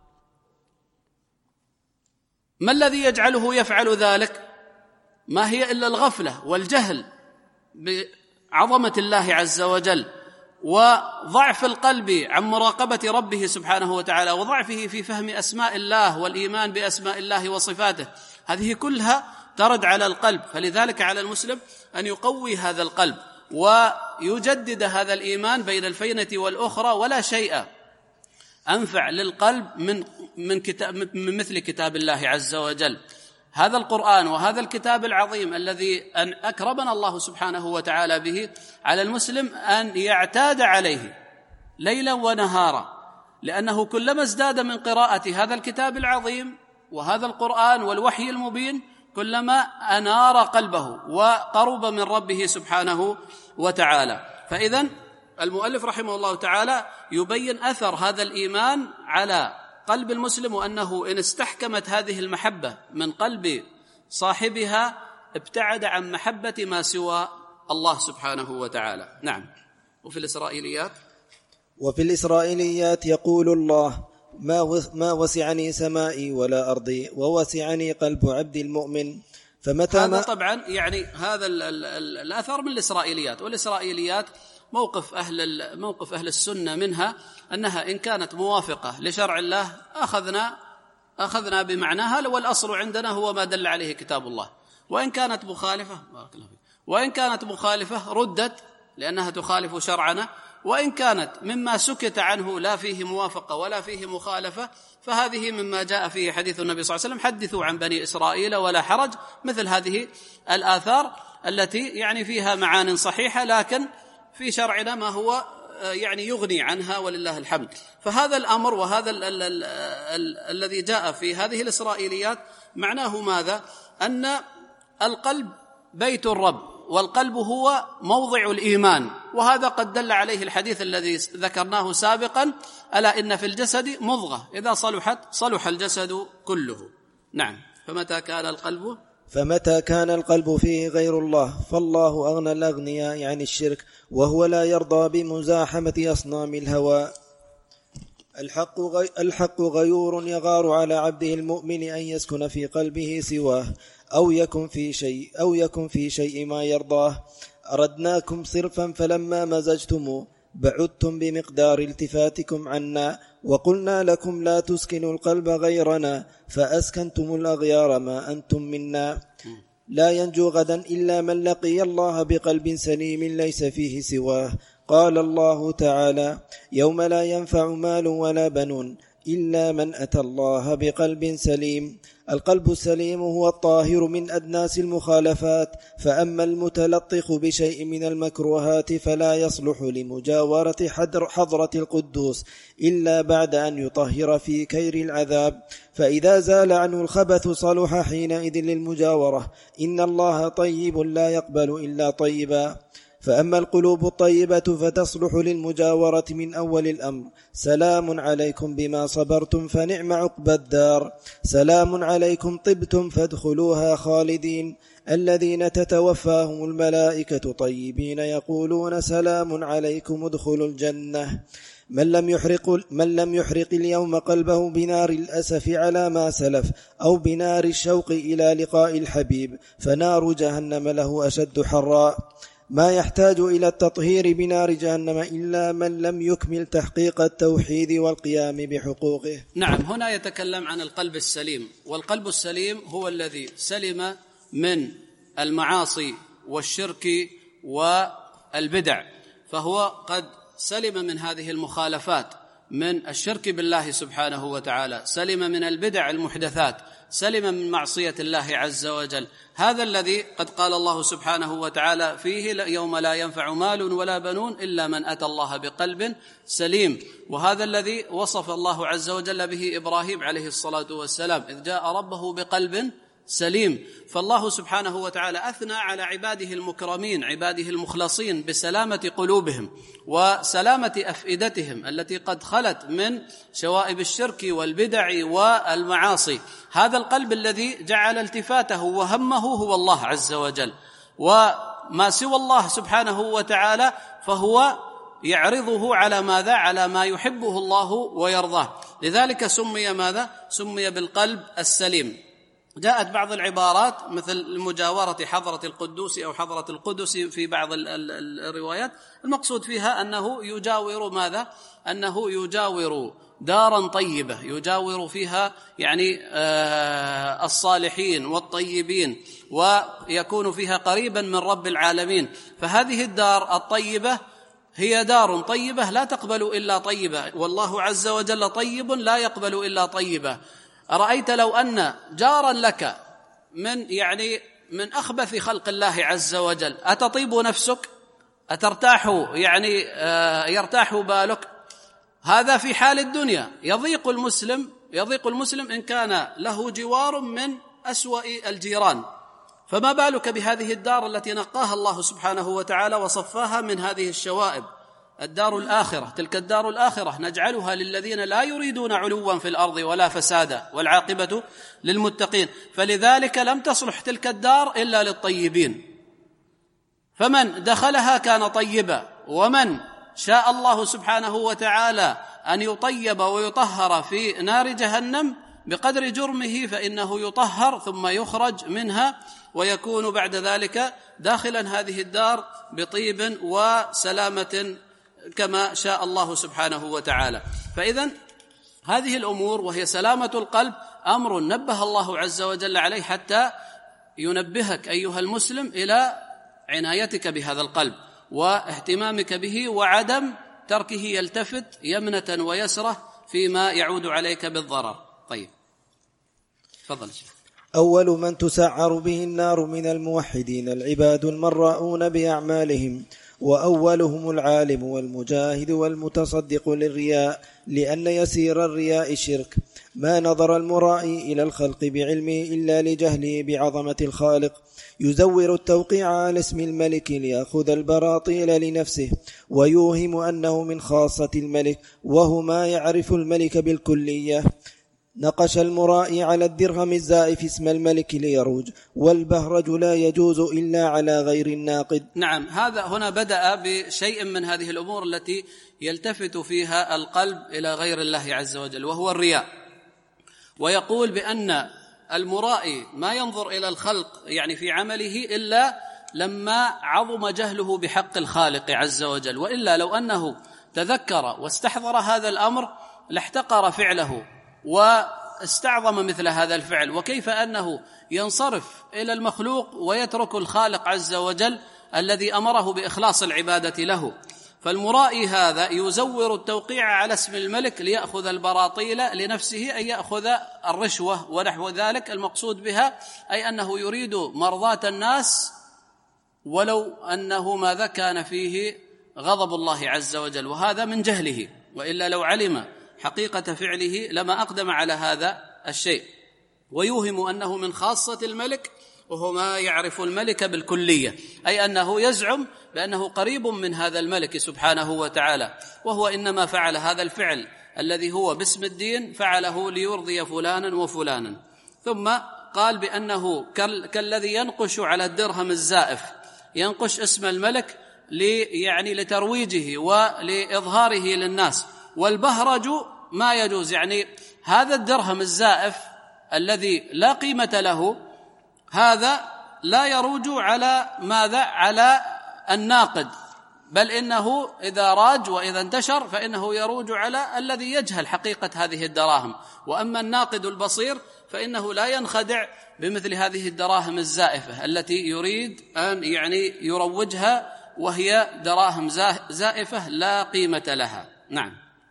Speaker 2: ما الذي يجعله يفعل ذلك؟ ما هي إلا الغفلة والجهل بعظمة الله عز وجل وضعف القلب عن مراقبة ربه سبحانه وتعالى وضعفه في فهم أسماء الله والإيمان بأسماء الله وصفاته، هذه كلها ترد على القلب. فلذلك على المسلم أن يقوي هذا القلب ويجدد هذا الإيمان بين الفينة والأخرى. ولا شيء أنفع للقلب من من كتاب من مثل كتاب الله عز وجل، هذا القرآن وهذا الكتاب العظيم الذي أن أكرمنا الله سبحانه وتعالى به. على المسلم أن يعتاد عليه ليلا ونهارا، لأنه كلما ازداد من قراءة هذا الكتاب العظيم وهذا القرآن والوحي المبين كلما أنار قلبه وقرب من ربه سبحانه وتعالى. فإذن المؤلف رحمه الله تعالى يبين أثر هذا الإيمان على قلب المسلم، وأنه إن استحكمت هذه المحبة من قلب صاحبها ابتعد عن محبة ما سوى الله سبحانه وتعالى. نعم. وفي الإسرائيليات
Speaker 3: وفي الإسرائيليات يقول الله: ما وسعني سمائي ولا أرضي ووسعني قلب عبد المؤمن. فمتى
Speaker 2: هذا طبعا يعني هذا ال ال ال الأثر من الإسرائيليات، والإسرائيليات موقف أهل موقف أهل السنة منها أنها إن كانت موافقة لشرع الله أخذنا أخذنا بمعناها، والأصل عندنا هو ما دل عليه كتاب الله، وإن كانت مخالفة بارك الله فيك وإن كانت مخالفة ردت لأنها تخالف شرعنا، وإن كانت مما سكت عنه لا فيه موافقة ولا فيه مخالفة فهذه مما جاء فيه حديث النبي صلى الله عليه وسلم: حدثوا عن بني إسرائيل ولا حرج. مثل هذه الآثار التي يعني فيها معان صحيحة لكن في شرعنا ما هو يعني يغني عنها ولله الحمد. فهذا الأمر وهذا ال ال ال ال الذي جاء في هذه الإسرائيليات معناه ماذا؟ أن القلب بيت الرب، والقلب هو موضع الإيمان، وهذا قد دل عليه الحديث الذي ذكرناه سابقا: ألا إن في الجسد مضغة إذا صلحت صلح الجسد كله. نعم. فمتى كان القلب
Speaker 3: فمتى كان القلب فيه غير الله فالله أغنى الأغنياء عن الشرك، وهو لا يرضى بمزاحمة أصنام الهوى. الحق, غي الحق غيور يغار على عبده المؤمن أن يسكن في قلبه سواه أو يكن في شيء أو يكن في شيء ما يرضاه. أردناكم صرفا فلما مزجتم بعدتم بمقدار التفاتكم عنا، وقلنا لكم لا تسكنوا القلب غيرنا فأسكنتم الأغيار ما أنتم منا. لا ينجو غدا إلا من لقي الله بقلب سليم ليس فيه سواه. قال الله تعالى: يوم لا ينفع مال ولا بنون إلا من أتى الله بقلب سليم. القلب السليم هو الطاهر من أدناس المخالفات، فأما المتلطخ بشيء من المكروهات فلا يصلح لمجاورة حضرة القدوس إلا بعد أن يطهر في كير العذاب، فإذا زال عنه الخبث صلح حينئذ للمجاورة. إن الله طيب لا يقبل إلا طيبا. فأما القلوب الطيبة فتصلح للمجاورة من أول الأمر: سلام عليكم بما صبرتم فنعم عقبى الدار. سلام عليكم طبتم فادخلوها خالدين. الذين تتوفاهم الملائكة طيبين يقولون سلام عليكم ادخلوا الجنة. من لم يحرق, من لم يحرق اليوم قلبه بنار الأسف على ما سلف أو بنار الشوق إلى لقاء الحبيب فنار جهنم له أشد حراء. ما يحتاج إلى التطهير بنار جهنم إلا من لم يكمل تحقيق التوحيد والقيام بحقوقه.
Speaker 2: نعم. هنا يتكلم عن القلب السليم، والقلب السليم هو الذي سلم من المعاصي والشرك والبدع، فهو قد سلم من هذه المخالفات، من الشرك بالله سبحانه وتعالى، سلم من البدع المحدثات، سلم من معصية الله عز وجل. هذا الذي قد قال الله سبحانه وتعالى فيه: يوم لا ينفع مال ولا بنون إلا من أتى الله بقلب سليم. وهذا الذي وصف الله عز وجل به إبراهيم عليه الصلاة والسلام إذ جاء ربه بقلب سليم. فالله سبحانه وتعالى أثنى على عباده المكرمين، عباده المخلصين، بسلامة قلوبهم وسلامة أفئدتهم التي قد خلت من شوائب الشرك والبدع والمعاصي. هذا القلب الذي جعل التفاته وهمه هو الله عز وجل، وما سوى الله سبحانه وتعالى فهو يعرضه على ماذا؟ على ما يحبه الله ويرضاه. لذلك سمي ماذا؟ سمي بالقلب السليم. جاءت بعض العبارات مثل مجاورة حضرة القدوس أو حضرة القدس في بعض الروايات، المقصود فيها أنه يجاور ماذا؟ أنه يجاور دارا طيبة، يجاور فيها يعني آه الصالحين والطيبين، ويكون فيها قريبا من رب العالمين. فهذه الدار الطيبة هي دار طيبة لا تقبل إلا طيبة، والله عز وجل طيب لا يقبل إلا طيبة. أرأيت لو أن جارا لك من يعني من أخبث خلق الله عز وجل، أتطيب نفسك؟ أترتاح يعني آه يرتاح بالك؟ هذا في حال الدنيا. يضيق المسلم يضيق المسلم إن كان له جوار من أسوأ الجيران، فما بالك بهذه الدار التي نقاها الله سبحانه وتعالى وصفاها من هذه الشوائب. الدار الآخرة، تلك الدار الآخرة نجعلها للذين لا يريدون علوا في الأرض ولا فسادا والعاقبة للمتقين. فلذلك لم تصلح تلك الدار إلا للطيبين، فمن دخلها كان طيبا، ومن شاء الله سبحانه وتعالى أن يطيب ويطهر في نار جهنم بقدر جرمه فإنه يطهر ثم يخرج منها ويكون بعد ذلك داخلا هذه الدار بطيب وسلامة كما شاء الله سبحانه وتعالى. فإذن هذه الأمور وهي سلامة القلب أمر نبه الله عز وجل عليه حتى ينبهك أيها المسلم إلى عنايتك بهذا القلب واهتمامك به وعدم تركه يلتفت يمنة ويسرة فيما يعود عليك بالضرر. طيب تفضل شيخ.
Speaker 3: أول من تسعر به النار من الموحدين العباد المراؤون بأعمالهم، وأولهم العالم والمجاهد والمتصدق للرياء، لأن يسير الرياء شرك. ما نظر المرائي إلى الخلق بعلمه إلا لجهله بعظمة الخالق، يزور التوقيع على اسم الملك ليأخذ البراطيل لنفسه، ويوهم أنه من خاصة الملك، وهو ما يعرف الملك بالكلية. نقش المرائي على الدرهم الزائف اسم الملك ليروج، والبهرج لا يجوز إلا على غير الناقد.
Speaker 2: نعم، هذا هنا بدأ بشيء من هذه الأمور التي يلتفت فيها القلب إلى غير الله عز وجل، وهو الرياء. ويقول بأن المرائي ما ينظر إلى الخلق يعني في عمله إلا لما عظم جهله بحق الخالق عز وجل، وإلا لو أنه تذكر واستحضر هذا الأمر لاحتقر فعله واستعظم مثل هذا الفعل. وكيف أنه ينصرف إلى المخلوق ويترك الخالق عز وجل الذي أمره بإخلاص العبادة له. فالمرائي هذا يزور التوقيع على اسم الملك ليأخذ البراطيل لنفسه، أي يأخذ الرشوة ونحو ذلك. المقصود بها أي أنه يريد مرضاة الناس ولو أنه ماذا كان فيه غضب الله عز وجل، وهذا من جهله، وإلا لو علم حقيقة فعله لما أقدم على هذا الشيء. ويوهم أنه من خاصة الملك، وهو ما يعرف الملك بالكلية، أي أنه يزعم بأنه قريب من هذا الملك سبحانه وتعالى، وهو إنما فعل هذا الفعل الذي هو باسم الدين فعله ليرضي فلانا وفلانا. ثم قال بأنه كالذي ينقش على الدرهم الزائف، ينقش اسم الملك لي يعني لترويجه ولإظهاره للناس. والبهرج ما يجوز، يعني هذا الدرهم الزائف الذي لا قيمة له، هذا لا يروج على ماذا؟ على الناقد، بل إنه إذا راج وإذا انتشر فإنه يروج على الذي يجهل حقيقة هذه الدراهم. وأما الناقد البصير فإنه لا ينخدع بمثل هذه الدراهم الزائفة التي يريد أن يعني يروجها، وهي دراهم زائفة لا قيمة لها. نعم.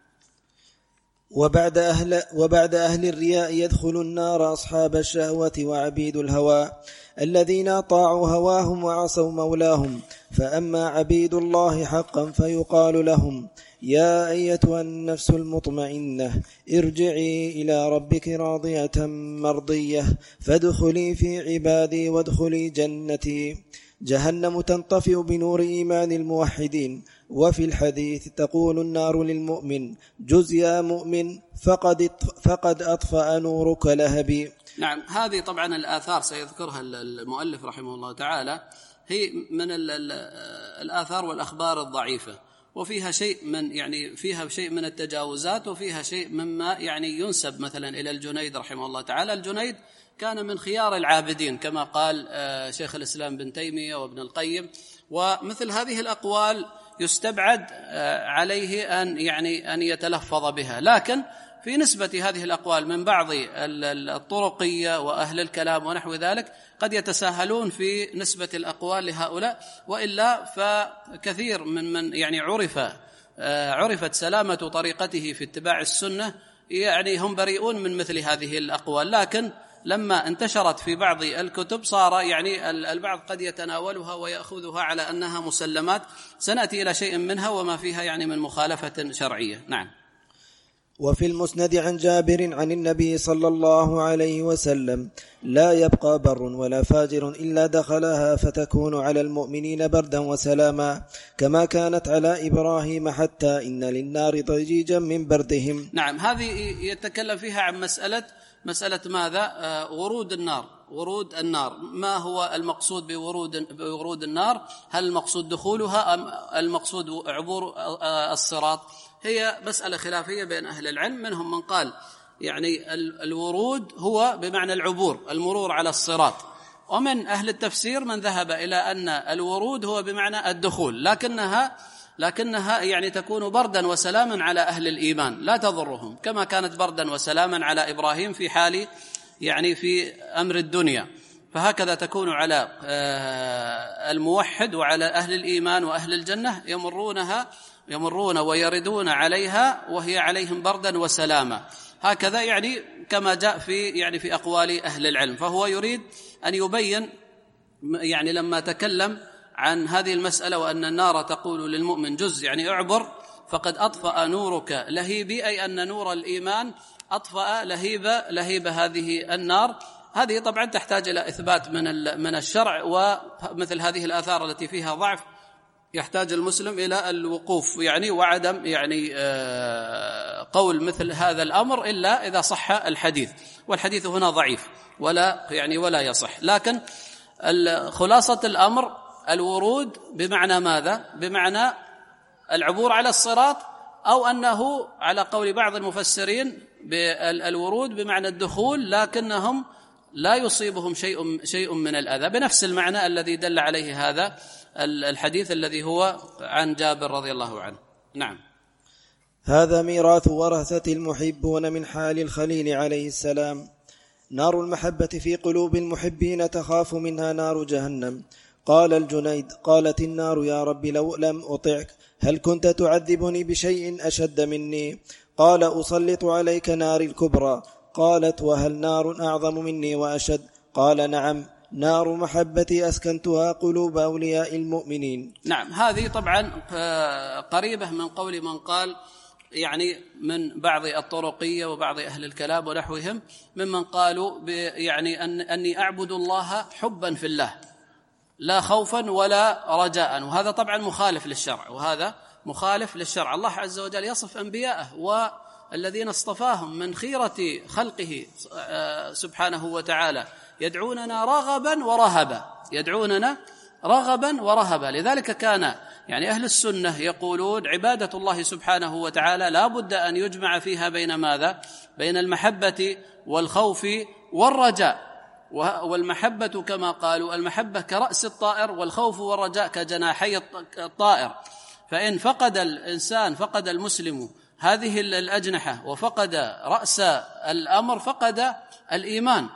Speaker 3: وبعد أهل, وبعد أهل الرياء يدخل النار أصحاب الشهوة وعبيد الهوى الذين طاعوا هواهم وعصوا مولاهم. فأما عبيد الله حقا فيقال لهم: يا أيتها النفس المطمئنة ارجعي إلى ربك راضية مرضية فادخلي في عبادي وادخلي جنتي. جهنم تنطفئ بنور إيمان الموحدين. وفي الحديث تقول النار للمؤمن: جز يا مؤمن فقد, فقد أطفأ نورك لهبي.
Speaker 2: نعم، هذه طبعا الآثار سيذكرها المؤلف رحمه الله تعالى، هي من الآثار والأخبار الضعيفة، وفيها شيء من يعني فيها شيء من التجاوزات، وفيها شيء مما يعني ينسب مثلا إلى الجنيد رحمه الله تعالى. الجنيد كان من خيار العابدين كما قال شيخ الإسلام بن تيمية وابن القيم. ومثل هذه الأقوال يستبعد عليه أن يعني أن يتلفظ بها، لكن في نسبة هذه الأقوال من بعض الطرقية وأهل الكلام ونحو ذلك قد يتساهلون في نسبة الأقوال لهؤلاء، وإلا فكثير من من يعني عرف عرفت سلامة طريقته في اتباع السنة يعني هم بريئون من مثل هذه الأقوال. لكن لما انتشرت في بعض الكتب صار يعني البعض قد يتناولها ويأخذها على أنها مسلمات. سنأتي إلى شيء منها وما فيها يعني من مخالفة شرعية. نعم.
Speaker 3: وفي المسند عن جابر عن النبي صلى الله عليه وسلم: لا يبقى بر ولا فاجر إلا دخلها فتكون على المؤمنين بردا وسلاما كما كانت على إبراهيم حتى إن للنار ضجيجا من بردهم.
Speaker 2: نعم، هذه يتكلم فيها عن مسألة مسألة ماذا؟ ورود النار. ورود النار، ما هو المقصود بورود بورود النار؟ هل المقصود دخولها أم المقصود عبور الصراط؟ هي مسألة خلافية بين أهل العلم، منهم من قال يعني الورود هو بمعنى العبور، المرور على الصراط، ومن أهل التفسير من ذهب إلى أن الورود هو بمعنى الدخول، لكنها لكنها يعني تكون بردا وسلاما على أهل الإيمان لا تضرهم، كما كانت بردا وسلاما على إبراهيم في حال يعني في أمر الدنيا، فهكذا تكون على الموحد وعلى أهل الإيمان وأهل الجنة، يمرونها يمرون ويردون عليها وهي عليهم بردا وسلاما، هكذا يعني كما جاء في يعني في أقوال أهل العلم. فهو يريد أن يبين يعني لما تكلم عن هذه المسألة وأن النار تقول للمؤمن جز يعني اعبر فقد أطفأ نورك لهيبي، أي أن نور الإيمان أطفأ لهيب لهيب هذه النار. هذه طبعا تحتاج إلى إثبات من من الشرع، ومثل هذه الآثار التي فيها ضعف يحتاج المسلم إلى الوقوف يعني وعدم يعني قول مثل هذا الأمر إلا إذا صح الحديث، والحديث هنا ضعيف ولا يعني ولا يصح. لكن خلاصة الأمر الورود بمعنى ماذا؟ بمعنى العبور على الصراط، أو أنه على قول بعض المفسرين بالورود بمعنى الدخول، لكنهم لا يصيبهم شيء شيء من الأذى، بنفس المعنى الذي دل عليه هذا الحديث الذي هو عن جابر رضي الله عنه. نعم.
Speaker 3: هذا ميراث ورثة المحبون من حال الخليل عليه السلام. نار المحبة في قلوب المحبين تخاف منها نار جهنم. قال الجنيد: قالت النار: يا رب لو لم أطعك هل كنت تعذبني بشيء أشد مني؟ قال: أسلط عليك نار الكبرى. قالت: وهل نار أعظم مني وأشد؟ قال: نعم، نار محبتي أسكنتها قلوب أولياء المؤمنين.
Speaker 2: نعم، هذه طبعا قريبة من قول من قال يعني من بعض الطرقية وبعض أهل الكلام ونحوهم ممن قالوا يعني أن أني أعبد الله حبا في الله لا خوفا ولا رجاء، وهذا طبعا مخالف للشرع، وهذا مخالف للشرع. الله عز وجل يصف أنبياءه والذين اصطفاهم من خيرة خلقه سبحانه وتعالى يدعوننا رغبا ورهبا، يدعوننا رغبا ورهبا. لذلك كان يعني أهل السنة يقولون عبادة الله سبحانه وتعالى لا بد أن يجمع فيها بين ماذا؟ بين المحبة والخوف والرجاء. والمحبة كما قالوا المحبة كرأس الطائر، والخوف والرجاء كجناحي الطائر. فإن فقد الإنسان فقد المسلم هذه الأجنحة وفقد رأس الأمر فقد الإيمان.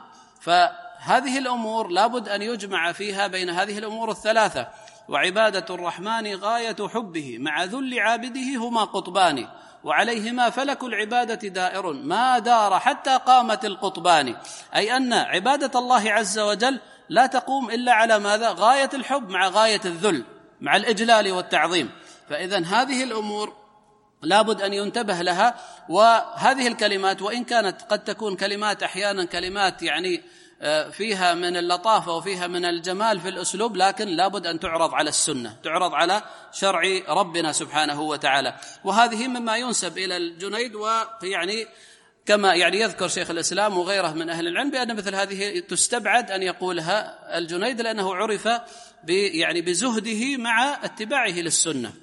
Speaker 2: فهذه الأمور لابد أن يجمع فيها بين هذه الأمور الثلاثة. وعبادة الرحمن غاية حبه مع ذل عابده هما قطبان، وعليهما فلك العبادة دائر ما دار حتى قامت القطبان. أي أن عبادة الله عز وجل لا تقوم إلا على ماذا؟ غاية الحب مع غاية الذل مع الإجلال والتعظيم. فإذن هذه الأمور لابد أن ينتبه لها. وهذه الكلمات وإن كانت قد تكون كلمات أحيانا كلمات يعني فيها من اللطافة وفيها من الجمال في الأسلوب، لكن لابد أن تعرض على السنة، تعرض على شرع ربنا سبحانه وتعالى. وهذه مما ينسب إلى الجنيد، ويعني كما يعني يذكر شيخ الإسلام وغيره من أهل العلم بأن مثل هذه تستبعد أن يقولها الجنيد، لأنه عرف يعني بزهده مع اتباعه للسنة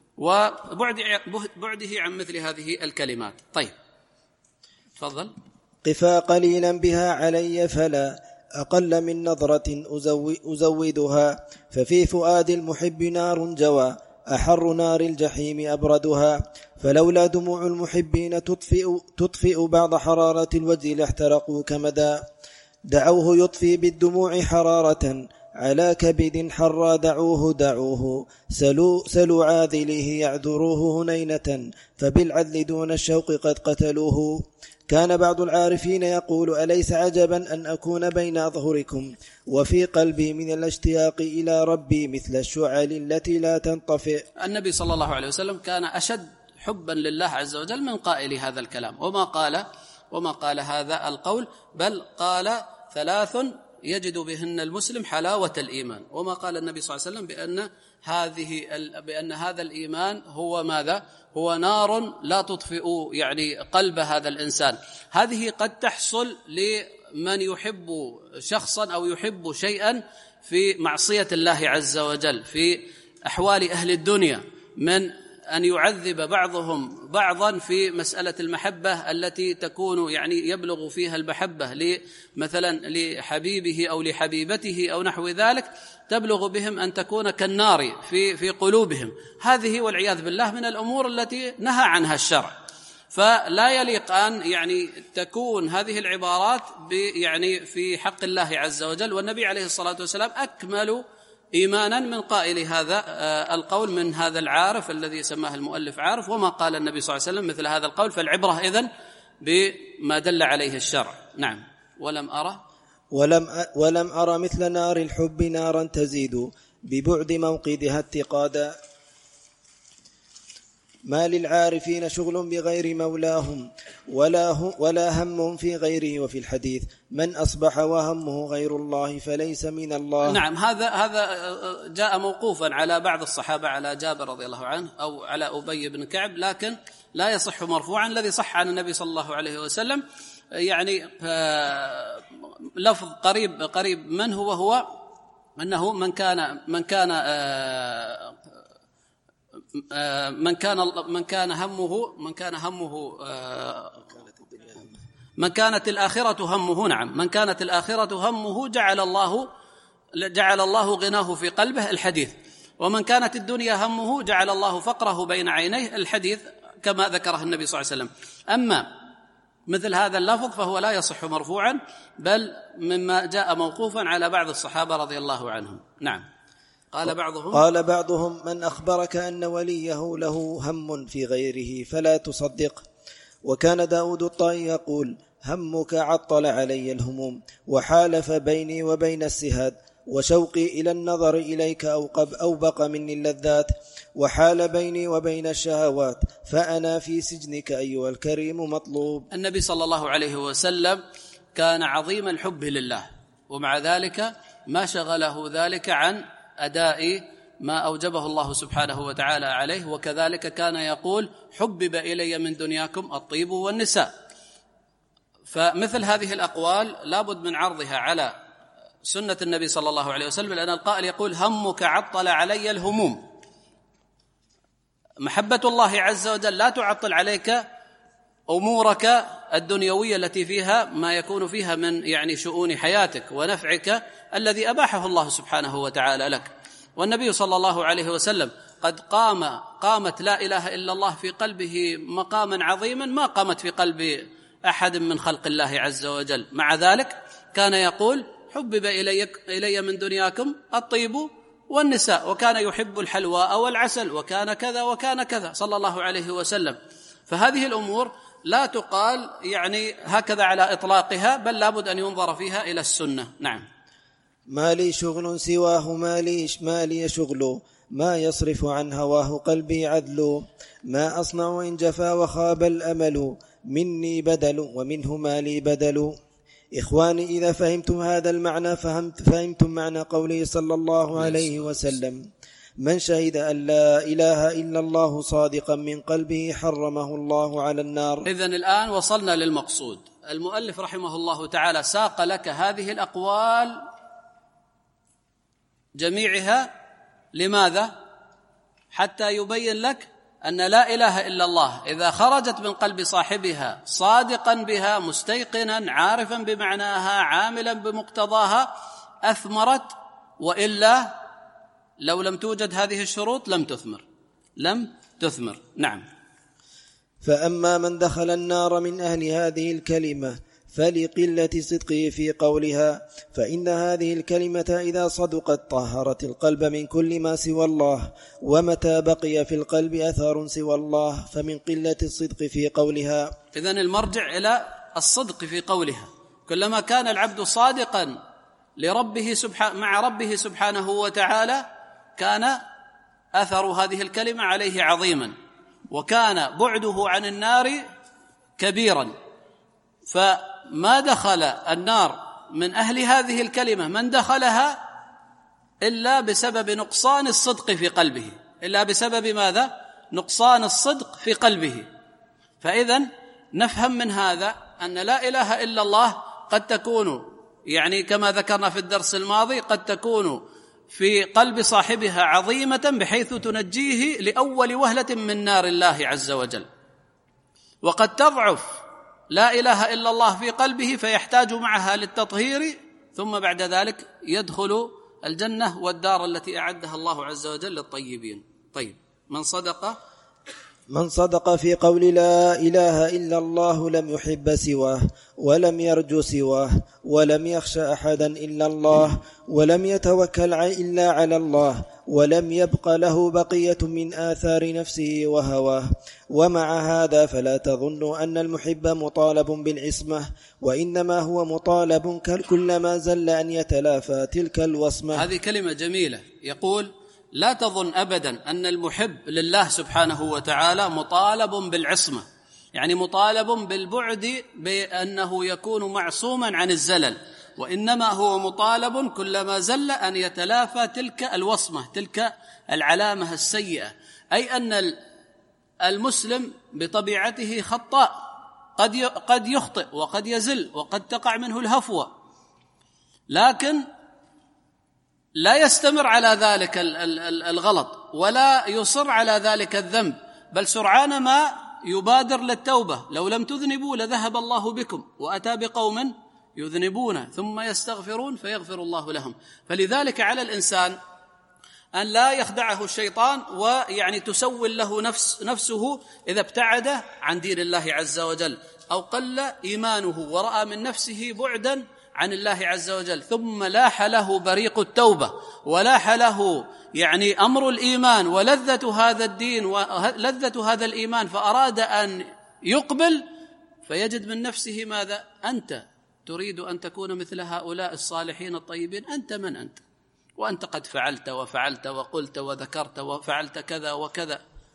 Speaker 2: وبعده عن مثل هذه الكلمات. طيب تفضل.
Speaker 3: قفا قليلا بها علي فلا أقل من نظرة أزودها، ففي فؤاد المحب نار جوى أحر نار الجحيم أبردها، فلولا دموع المحبين تطفئ, تطفئ بعض حرارة الوجه لاحترقوا كمدى، دعوه يطفي بالدموع حرارة على كبد حرى، دعوه دعوه سلوا, سلوا عاذليه يعذروه هنينة، فبالعدل دون الشوق قد قتلوه. كان بعض العارفين يقول: أليس عجبا أن أكون بين أظهركم وفي قلبي من الاشتياق إلى ربي مثل الشعل التي لا تنطفئ.
Speaker 2: النبي صلى الله عليه وسلم كان أشد حبا لله عز وجل من قائل هذا الكلام، وما قال وما قال هذا القول، بل قال ثلاث يجد بهن المسلم حلاوة الإيمان. وما قال النبي صلى الله عليه وسلم بأن هذه بأن هذا الإيمان هو ماذا؟ هو نار لا تطفئ يعني قلب هذا الإنسان. هذه قد تحصل لمن يحب شخصا أو يحب شيئا في معصية الله عز وجل، في أحوال أهل الدنيا، من أن يعذب بعضهم بعضا في مسألة المحبة التي تكون يعني يبلغ فيها المحبة مثلا لحبيبه أو لحبيبته أو نحو ذلك، تبلغ بهم أن تكون كالنار في في قلوبهم. هذه والعياذ بالله من الأمور التي نهى عنها الشرع. فلا يليق أن يعني تكون هذه العبارات يعني في حق الله عز وجل. والنبي عليه الصلاة والسلام أكمل إيمانا من قائل هذا القول، من هذا العارف الذي سماه المؤلف عارف. وما قال النبي صلى الله عليه وسلم مثل هذا القول، فالعبرة إذن بما دل عليه الشرع. نعم. ولم أرى
Speaker 3: ولم, ولم أرى مثل نار الحب نارا تزيد ببعد موقدها اتقادا. ما للعارفين شغل بغير مولاهم ولا, ولا هم في غيره. وفي الحديث من أصبح وهمه غير الله فليس من الله.
Speaker 2: نعم، هذا هذا جاء موقوفا على بعض الصحابة، على جابر رضي الله عنه أو على أبي بن كعب، لكن لا يصح مرفوعا. الذي صح عن النبي صلى الله عليه وسلم يعني لفظ قريب قريب من هو هو أنه من كان من كان من كان من كان همه من كان همه من كانت الآخرة همه. نعم، من كانت الآخرة همه جعل الله جعل الله غناه في قلبه، الحديث. ومن كانت الدنيا همه جعل الله فقره بين عينيه، الحديث، كما ذكره النبي صلى الله عليه وسلم. أما مثل هذا اللفظ فهو لا يصح مرفوعا، بل مما جاء موقوفا على بعض الصحابة رضي الله عنهم. نعم. قال بعضهم
Speaker 3: قال بعضهم من أخبرك أن وليه له هم في غيره فلا تصدق. وكان داود الطائي يقول همك عطل علي الهموم وحالف بيني وبين السهاد وشوقي إلى النظر إليك أوبق مني اللذات وحال بيني وبين الشهوات فأنا في سجنك أيها الكريم مطلوب.
Speaker 2: النبي صلى الله عليه وسلم كان عظيم الحب لله، ومع ذلك ما شغله ذلك عن أداء ما أوجبه الله سبحانه وتعالى عليه. وكذلك كان يقول حبب إلي من دنياكم الطيب والنساء. فمثل هذه الأقوال لابد من عرضها على سنة النبي صلى الله عليه وسلم، لأن القائل يقول همك عطل علي الهموم. محبة الله عز وجل لا تعطل عليك أمورك الدنيوية التي فيها ما يكون فيها من يعني شؤون حياتك ونفعك الذي أباحه الله سبحانه وتعالى لك. والنبي صلى الله عليه وسلم قد قام قامت لا إله إلا الله في قلبه مقاما عظيما ما قامت في قلب أحد من خلق الله عز وجل. مع ذلك كان يقول حبب إلي, إلي من دنياكم الطيب والنساء، وكان يحب الحلواء والعسل، وكان كذا وكان كذا صلى الله عليه وسلم. فهذه الأمور لا تقال يعني هكذا على إطلاقها، بل لابد أن ينظر فيها إلى السنة. نعم.
Speaker 3: ما لي شغل سواه ما لي, ما لي شغل ما يصرف عن هواه قلبي عدل ما أصنع إن جفا وخاب الأمل مني بدل ومنه ما لي بدل. إخواني إذا فهمتم هذا المعنى فهمت فهمتم معنى قوله صلى الله عليه وسلم من شهد أن لا إله إلا الله صادقا من قلبه حرمه الله على النار.
Speaker 2: إذن الآن وصلنا للمقصود. المؤلف رحمه الله تعالى ساق لك هذه الأقوال جميعها لماذا؟ حتى يبين لك أن لا إله إلا الله إذا خرجت من قلب صاحبها صادقا بها مستيقنا عارفا بمعناها عاملا بمقتضاها أثمرت، وإلا لو لم توجد هذه الشروط لم تثمر لم تثمر. نعم.
Speaker 3: فأما من دخل النار من أهل هذه الكلمة فلقلة صدقه في قولها، فإن هذه الكلمة إذا صدقت طهرت القلب من كل ما سوى الله، ومتى بقي في القلب أثر سوى الله فمن قلة الصدق في قولها.
Speaker 2: إذن المرجع إلى الصدق في قولها. كلما كان العبد صادقا لربه سبحانه مع ربه سبحانه وتعالى كان أثر هذه الكلمة عليه عظيما، وكان بعده عن النار كبيرا. فما دخل النار من أهل هذه الكلمة من دخلها إلا بسبب نقصان الصدق في قلبه، إلا بسبب ماذا؟ نقصان الصدق في قلبه. فإذن نفهم من هذا أن لا إله إلا الله قد تكون يعني كما ذكرنا في الدرس الماضي قد تكون في قلب صاحبها عظيمة بحيث تنجيه لأول وهلة من نار الله عز وجل، وقد تضعف لا إله إلا الله في قلبه فيحتاج معها للتطهير، ثم بعد ذلك يدخل الجنة والدار التي أعدها الله عز وجل للطيبين. طيب، من صدق
Speaker 3: من صدق في قول لا إله إلا الله لم يحب سواه ولم يرجو سواه ولم يخش أحدا إلا الله ولم يتوكل إلا على الله ولم يبق له بقية من آثار نفسه وهواه. ومع هذا فلا تظنوا أن المحب مطالب بالعصمة، وإنما هو مطالب كلما زل أن يتلافى تلك الوصمة.
Speaker 2: هذه كلمة جميلة، يقول لا تظن أبدا أن المحب لله سبحانه وتعالى مطالب بالعصمة، يعني مطالب بالبعد بأنه يكون معصوما عن الزلل، وإنما هو مطالب كلما زل أن يتلافى تلك الوصمة، تلك العلامة السيئة، أي أن المسلم بطبيعته خطاء، قد قد يخطئ وقد يزل وقد تقع منه الهفوة، لكن لا يستمر على ذلك الغلط ولا يصر على ذلك الذنب، بل سرعان ما يبادر للتوبة. لو لم تذنبوا لذهب الله بكم وأتى بقوم يذنبون ثم يستغفرون فيغفر الله لهم. فلذلك على الإنسان أن لا يخدعه الشيطان ويعني تسول له نفس نفسه إذا ابتعد عن دين الله عز وجل أو قل إيمانه ورأى من نفسه بعدا عن الله عز وجل، ثم لاح له بريق التوبة ولاح له يعني أمر الإيمان ولذة هذا الدين ولذة هذا الإيمان، فأراد أن يقبل فيجد من نفسه ماذا؟ أنت تريد أن تكون مثل هؤلاء الصالحين الطيبين؟ أنت من أنت؟ وأنت قد فعلت وفعلت وقلت وذكرت وفعلت كذا وكذا،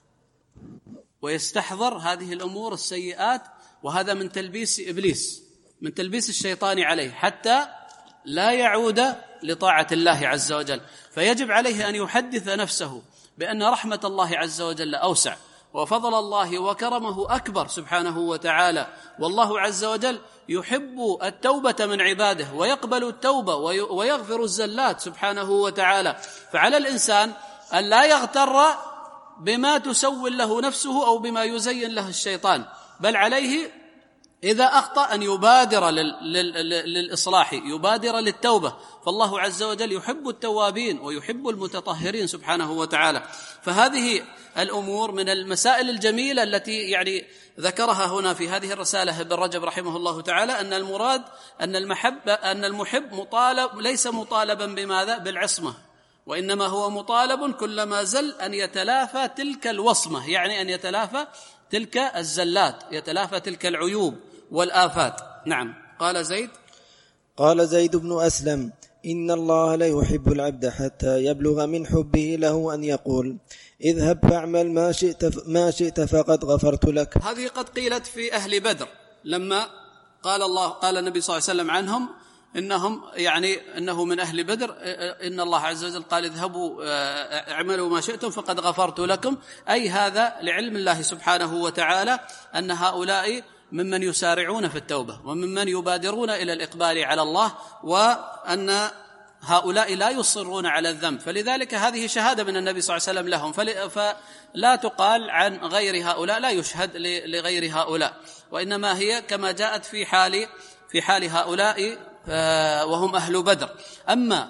Speaker 2: ويستحضر هذه الأمور السيئات، وهذا من تلبيس إبليس، من تلبيس الشيطان عليه حتى لا يعود لطاعة الله عز وجل. فيجب عليه أن يحدث نفسه بأن رحمة الله عز وجل أوسع، وفضل الله وكرمه أكبر سبحانه وتعالى، والله عز وجل يحب التوبة من عباده ويقبل التوبة ويغفر الزلات سبحانه وتعالى. فعلى الإنسان أن لا يغتر بما تسول له نفسه أو بما يزين له الشيطان، بل عليه إذا أخطأ أن يبادر للإصلاح، يبادر للتوبة، فالله عز وجل يحب التوابين ويحب المتطهرين سبحانه وتعالى. فهذه الأمور من المسائل الجميلة التي يعني ذكرها هنا في هذه الرسالة ابن رجب رحمه الله تعالى، أن المراد أن المحب أن المحب مطالب ليس مطالبا بماذا؟ بالعصمة، وإنما هو مطالب كلما زل أن يتلافى تلك الوصمة، يعني أن يتلافى تلك الزلات، يتلافى تلك العيوب والآفات. نعم. قال زيد
Speaker 3: قال زيد بن أسلم: إن الله لا يحب العبد حتى يبلغ من حبه له أن يقول: اذهب فاعمل ما شئت, ما شئت فقد غفرت لك.
Speaker 2: هذه قد قيلت في أهل بدر، لما قال الله قال النبي صلى الله عليه وسلم عنهم إنهم يعني إنه من أهل بدر، إن الله عز وجل قال: اذهبوا اعملوا ما شئتم فقد غفرت لكم، أي هذا لعلم الله سبحانه وتعالى أن هؤلاء ممن يسارعون في التوبة وممن يبادرون إلى الإقبال على الله، وأن هؤلاء لا يصرون على الذنب. فلذلك هذه شهادة من النبي صلى الله عليه وسلم لهم، فلا تقال عن غير هؤلاء، لا يشهد لغير هؤلاء، وإنما هي كما جاءت في حال في حال هؤلاء وهم أهل بدر. أما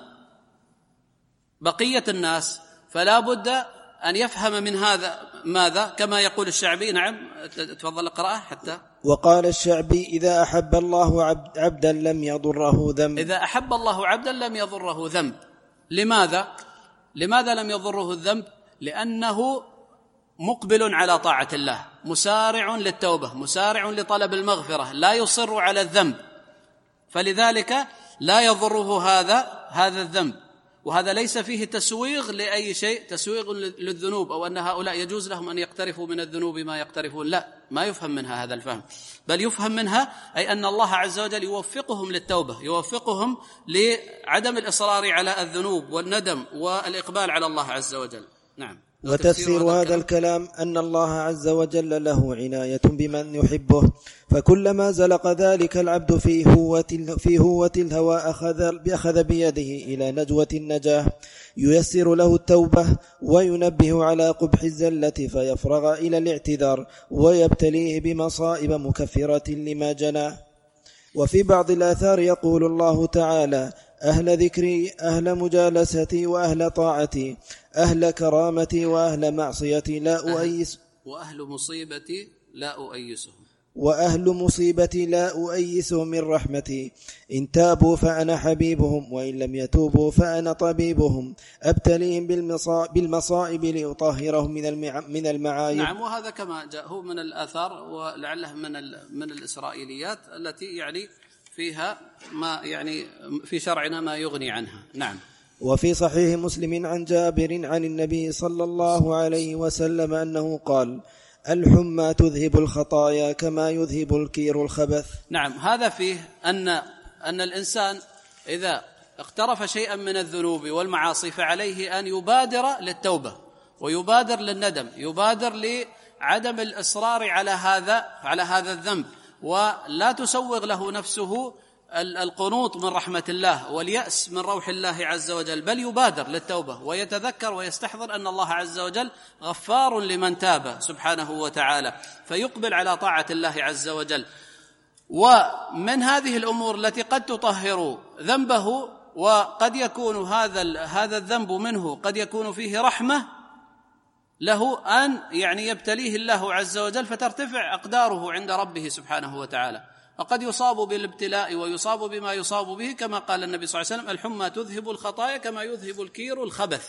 Speaker 2: بقية الناس فلا بد أن يفهم من هذا ماذا؟ كما يقول الشعبي. نعم تفضل اقرأه حتى.
Speaker 3: وقال الشعبي: إذا أحب الله عبد عبدا لم يضره ذنب.
Speaker 2: إذا أحب الله عبدا لم يضره ذنب. لماذا؟ لماذا لم يضره الذنب؟ لأنه مقبل على طاعة الله، مسارع للتوبة، مسارع لطلب المغفرة، لا يصر على الذنب، فلذلك لا يضره هذا هذا الذنب. وهذا ليس فيه تسويغ لأي شيء، تسويغ للذنوب، أو أن هؤلاء يجوز لهم أن يقترفوا من الذنوب ما يقترفون، لا، ما يفهم منها هذا الفهم، بل يفهم منها أي أن الله عز وجل يوفقهم للتوبة، يوفقهم لعدم الإصرار على الذنوب والندم والإقبال على الله عز وجل. نعم.
Speaker 3: وتفسير هذا الكلام أن الله عز وجل له عناية بمن يحبه، فكلما زلق ذلك العبد في هوة في هوة الهوى أخذ بأخذ بيده إلى نجوة النجاة، ييسر له التوبة وينبه على قبح الزلة فيفرغ إلى الاعتذار، ويبتليه بمصائب مكفرة لما جنى. وفي بعض الآثار يقول الله تعالى: أهل ذكري، أهل مجالستي، وأهل طاعتي، أهل كرامتي وأهل معصيتي لا أؤيس
Speaker 2: وأهل مصيبتي لا أؤيسهم
Speaker 3: وأهل مصيبتي لا أؤيسهم من رحمتي، إن تابوا فأنا حبيبهم، وإن لم يتوبوا فأنا طبيبهم، أبتليهم بالمصائب لأطهرهم من المعايب.
Speaker 2: نعم، وهذا كما جاء هو من الآثار، ولعله من من الإسرائيليات التي يعني فيها ما يعني في شرعنا ما يغني عنها. نعم.
Speaker 3: وفي صحيح مسلم عن جابر عن النبي صلى الله عليه وسلم أنه قال: الحمى تذهب الخطايا كما يذهب الكير الخبث.
Speaker 2: نعم، هذا فيه أن أن الإنسان إذا اقترف شيئا من الذنوب والمعاصي فعليه أن يبادر للتوبة ويبادر للندم، يبادر لعدم الإصرار على هذا على هذا الذنب، ولا تسوغ له نفسه القنوط من رحمة الله واليأس من روح الله عز وجل، بل يبادر للتوبة ويتذكر ويستحضر أن الله عز وجل غفار لمن تاب سبحانه وتعالى، فيقبل على طاعة الله عز وجل. ومن هذه الأمور التي قد تطهر ذنبه، وقد يكون هذا هذا الذنب منه قد يكون فيه رحمة له، أن يعني يبتليه الله عز وجل فترتفع أقداره عند ربه سبحانه وتعالى. وقد يصاب بالابتلاء ويصاب بما يصاب به، كما قال النبي صلى الله عليه وسلم: الحمى تذهب الخطايا كما يذهب الكير الخبث.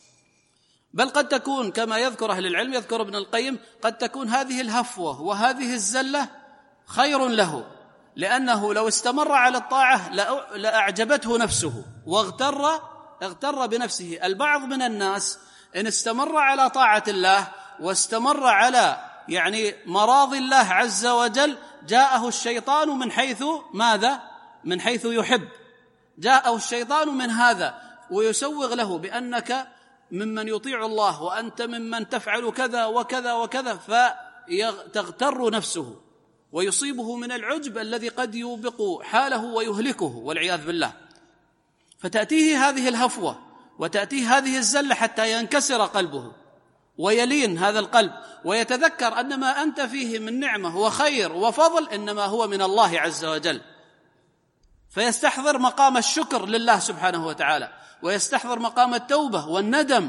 Speaker 2: بل قد تكون كما يذكر أهل العلم، يذكر ابن القيم، قد تكون هذه الهفوة وهذه الزلة خير له، لأنه لو استمر على الطاعة لأعجبته نفسه واغتر اغتر بنفسه. البعض من الناس إن استمر على طاعة الله واستمر على يعني مراضي الله عز وجل، جاءه الشيطان من حيث ماذا؟ من حيث يحب، جاءه الشيطان من هذا ويسوغ له بأنك ممن يطيع الله وأنت ممن تفعل كذا وكذا وكذا، فتغتر نفسه ويصيبه من العجب الذي قد يوبق حاله ويهلكه والعياذ بالله. فتأتيه هذه الهفوة وتأتيه هذه الزلة حتى ينكسر قلبه ويلين هذا القلب ويتذكر أن ما أنت فيه من نعمة وخير وفضل إنما هو من الله عز وجل، فيستحضر مقام الشكر لله سبحانه وتعالى، ويستحضر مقام التوبة والندم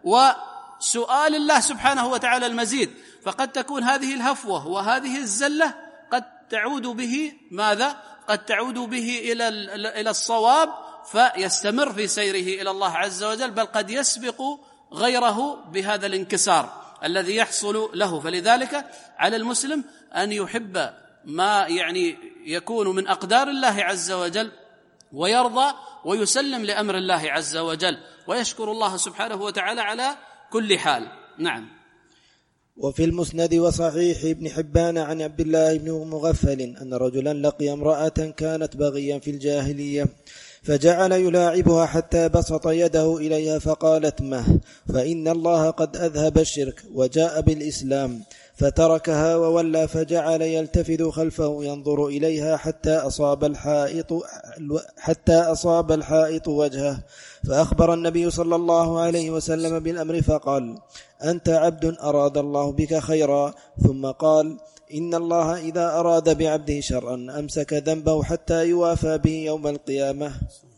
Speaker 2: وسؤال الله سبحانه وتعالى المزيد. فقد تكون هذه الهفوة وهذه الزلة قد تعود به ماذا؟ قد تعود به إلى إلى الصواب، فيستمر في سيره إلى الله عز وجل، بل قد يسبق غيره بهذا الانكسار الذي يحصل له. فلذلك على المسلم أن يحب ما يعني يكون من أقدار الله عز وجل، ويرضى ويسلم لأمر الله عز وجل، ويشكر الله سبحانه وتعالى على كل حال. نعم.
Speaker 3: وفي المسند وصحيح ابن حبان عن عبد الله بن مغفل أن رجلا لقي امرأة كانت بغيا في الجاهلية، فجعل يلاعبها حتى بسط يده إليها فقالت: مه، فإن الله قد أذهب الشرك وجاء بالإسلام، فتركها وولى، فجعل يلتفت خلفه ينظر إليها حتى أصاب الحائط حتى أصاب الحائط وجهه، فأخبر النبي صلى الله عليه وسلم بالأمر فقال: أنت عبد أراد الله بك خيرا. ثم قال: إن الله إذا أراد بعبده شرا أمسك ذنبه حتى يوافى به يوم القيامة.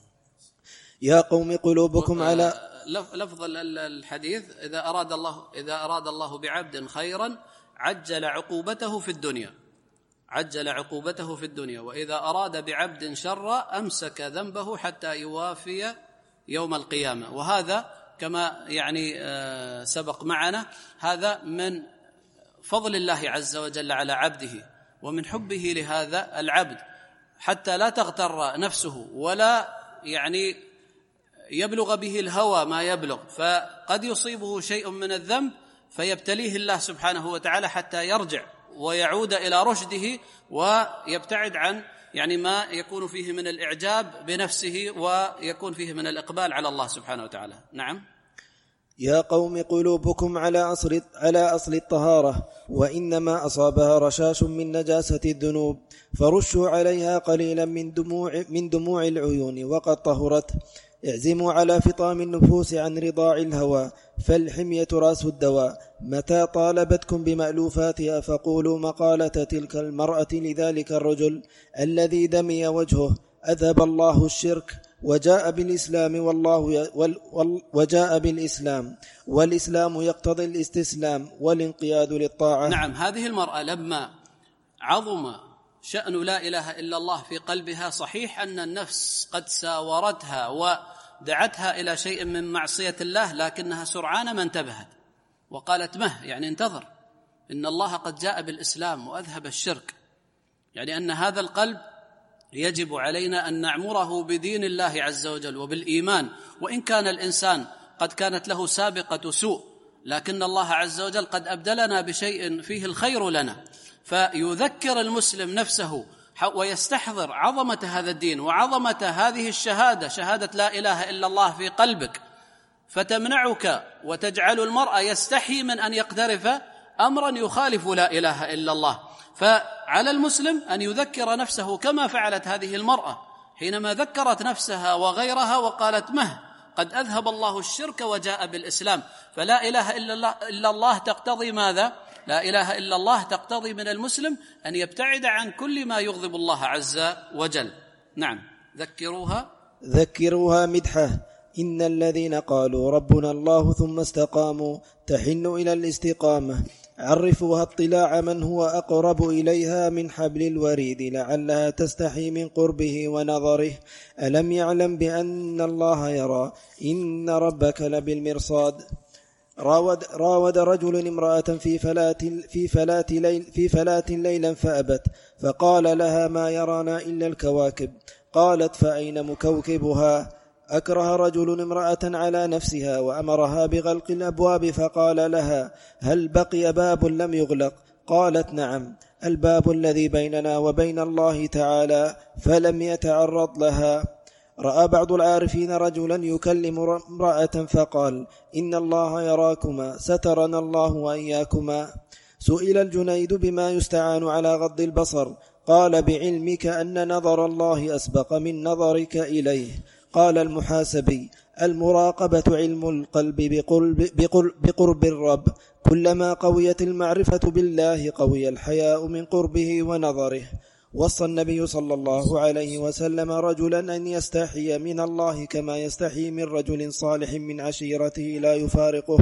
Speaker 3: يا قوم قلوبكم على
Speaker 2: لفظ الحديث: إذا أراد الله إذا أراد الله بعبد خيرا عجل عقوبته في الدنيا عجل عقوبته في الدنيا وإذا أراد بعبد شرا أمسك ذنبه حتى يوافي يوم القيامة. وهذا كما يعني سبق معنا، هذا من فضل الله عز وجل على عبده ومن حبه لهذا العبد، حتى لا تغتر نفسه ولا يعني يبلغ به الهوى ما يبلغ، فقد يصيبه شيء من الذنب فيبتليه الله سبحانه وتعالى حتى يرجع ويعود إلى رشده ويبتعد عن يعني ما يكون فيه من الإعجاب بنفسه ويكون فيه من الإقبال على الله سبحانه وتعالى. نعم.
Speaker 3: يا قوم قلوبكم على أصل, على أصل الطهارة، وإنما أصابها رشاش من نجاسة الذنوب، فرشوا عليها قليلا من دموع, من دموع العيون وقد طهرت. اعزموا على فطام النفوس عن رضاع الهوى، فالحمية راس الدواء. متى طالبتكم بمألوفاتها فقولوا مقالة تلك المرأة لذلك الرجل الذي دمي وجهه: أذهب الله الشرك وجاء بالإسلام والله وال وجاء بالإسلام والإسلام يقتضي الاستسلام والانقياد للطاعة.
Speaker 2: نعم، هذه المرأة لما عظم شأن لا إله إلا الله في قلبها، صحيح أن النفس قد ساورتها ودعتها إلى شيء من معصية الله، لكنها سرعان ما انتبهت وقالت مه، يعني انتظر، إن الله قد جاء بالإسلام وأذهب الشرك، يعني أن هذا القلب يجب علينا أن نعمره بدين الله عز وجل وبالإيمان، وإن كان الإنسان قد كانت له سابقة سوء، لكن الله عز وجل قد أبدلنا بشيء فيه الخير لنا. فيذكر المسلم نفسه ويستحضر عظمة هذا الدين وعظمة هذه الشهادة، شهادة لا إله إلا الله في قلبك، فتمنعك وتجعل المرء يستحي من أن يقترف أمرا يخالف لا إله إلا الله. فعلى المسلم أن يذكر نفسه كما فعلت هذه المرأة حينما ذكرت نفسها وغيرها وقالت مه، قد أذهب الله الشرك وجاء بالإسلام. فلا إله إلا الله, إلا الله تقتضي ماذا؟ لا إله إلا الله تقتضي من المسلم أن يبتعد عن كل ما يغضب الله عز وجل. نعم، ذكروها
Speaker 3: ذكروها مدحه، إن الذين قالوا ربنا الله ثم استقاموا تحن إلى الاستقامة. عرفوها اطلاع من هو أقرب إليها من حبل الوريد لعلها تستحي من قربه ونظره. ألم يعلم بأن الله يرى إن ربك لبالمرصاد. راود, راود رجل امرأة في فلات, في, فلات ليل في فلات ليلا فأبت، فقال لها ما يرانا إلا الكواكب. قالت فأين مكوكبها؟ أكره رجل امرأة على نفسها وأمرها بغلق الأبواب، فقال لها هل بقي باب لم يغلق؟ قالت نعم، الباب الذي بيننا وبين الله تعالى، فلم يتعرض لها. رأى بعض العارفين رجلا يكلم امرأة فقال إن الله يراكما، سترنا الله وإياكما. سئل الجنيد بما يستعان على غض البصر، قال بعلمك أن نظر الله أسبق من نظرك إليه. قال المحاسبي المراقبة علم القلب بقرب, بقرب, بقرب الرب، كلما قويت المعرفة بالله قوي الحياء من قربه ونظره. وصى النبي صلى الله عليه وسلم رجلا أن يستحي من الله كما يستحي من رجل صالح من عشيرته لا يفارقه.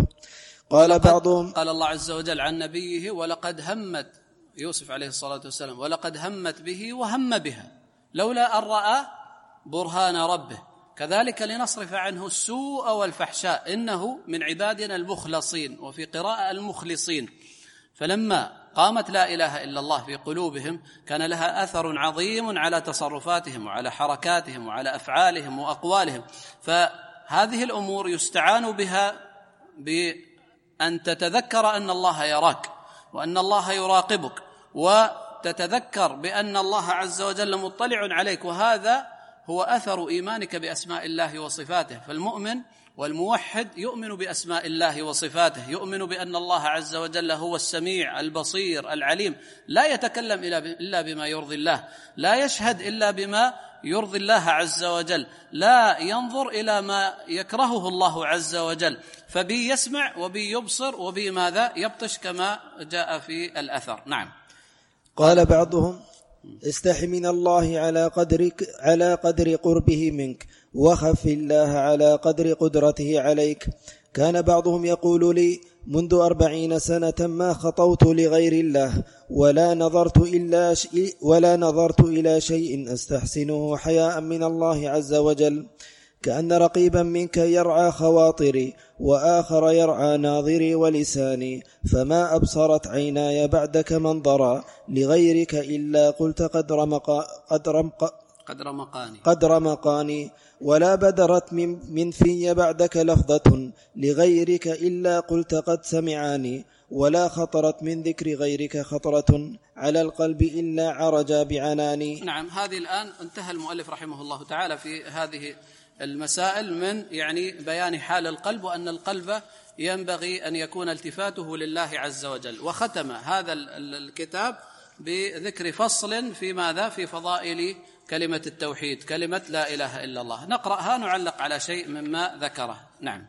Speaker 3: قال بعضهم،
Speaker 2: قال الله عز وجل عن نبيه ولقد همت يوسف عليه الصلاة والسلام ولقد همت به وهم بها لولا أن رأى برهان ربه. كذلك لنصرف عنه السوء والفحشاء إنه من عبادنا المخلصين، وفي قراءة المخلصين. فلما قامت لا إله إلا الله في قلوبهم كان لها أثر عظيم على تصرفاتهم وعلى حركاتهم وعلى أفعالهم وأقوالهم. فهذه الأمور يستعان بها بأن تتذكر أن الله يراك وأن الله يراقبك، وتتذكر بأن الله عز وجل مطلع عليك، وهذا هو أثر إيمانك بأسماء الله وصفاته. فالمؤمن والموحد يؤمن بأسماء الله وصفاته، يؤمن بأن الله عز وجل هو السميع البصير العليم، لا يتكلم إلا بما يرضي الله، لا يشهد إلا بما يرضي الله عز وجل، لا ينظر إلى ما يكرهه الله عز وجل، فبي يسمع وبي يبصر وبي ماذا يبطش كما جاء في الأثر. نعم.
Speaker 3: قال بعضهم استح من الله على قدر, على قدر قربه منك، وخف الله على قدر قدرته عليك. كان بعضهم يقول لي منذ أربعين سنة ما خطوت لغير الله ولا نظرت, إلا شيء ولا نظرت إلى شيء أستحسنه حياء من الله عز وجل، كأن رقيبا منك يرعى خواطري وآخر يرعى ناظري ولساني، فما أبصرت عيناي بعدك منظرا لغيرك إلا قلت قدر, مقا قدر, مقا
Speaker 2: قدر مقاني
Speaker 3: قدر مقاني، ولا بدرت من, من في بعدك لفظة لغيرك إلا قلت قد سمعاني، ولا خطرت من ذكر غيرك خطرة على القلب إلا عرج بعناني.
Speaker 2: نعم، هذه الآن انتهى المؤلف رحمه الله تعالى في هذه المسائل من يعني بيان حال القلب، وأن القلب ينبغي أن يكون التفاته لله عز وجل. وختم هذا الكتاب بذكر فصل في ماذا؟ في فضائل كلمة التوحيد، كلمة لا إله إلا الله. نقرأها نعلق على شيء مما ذكره. نعم.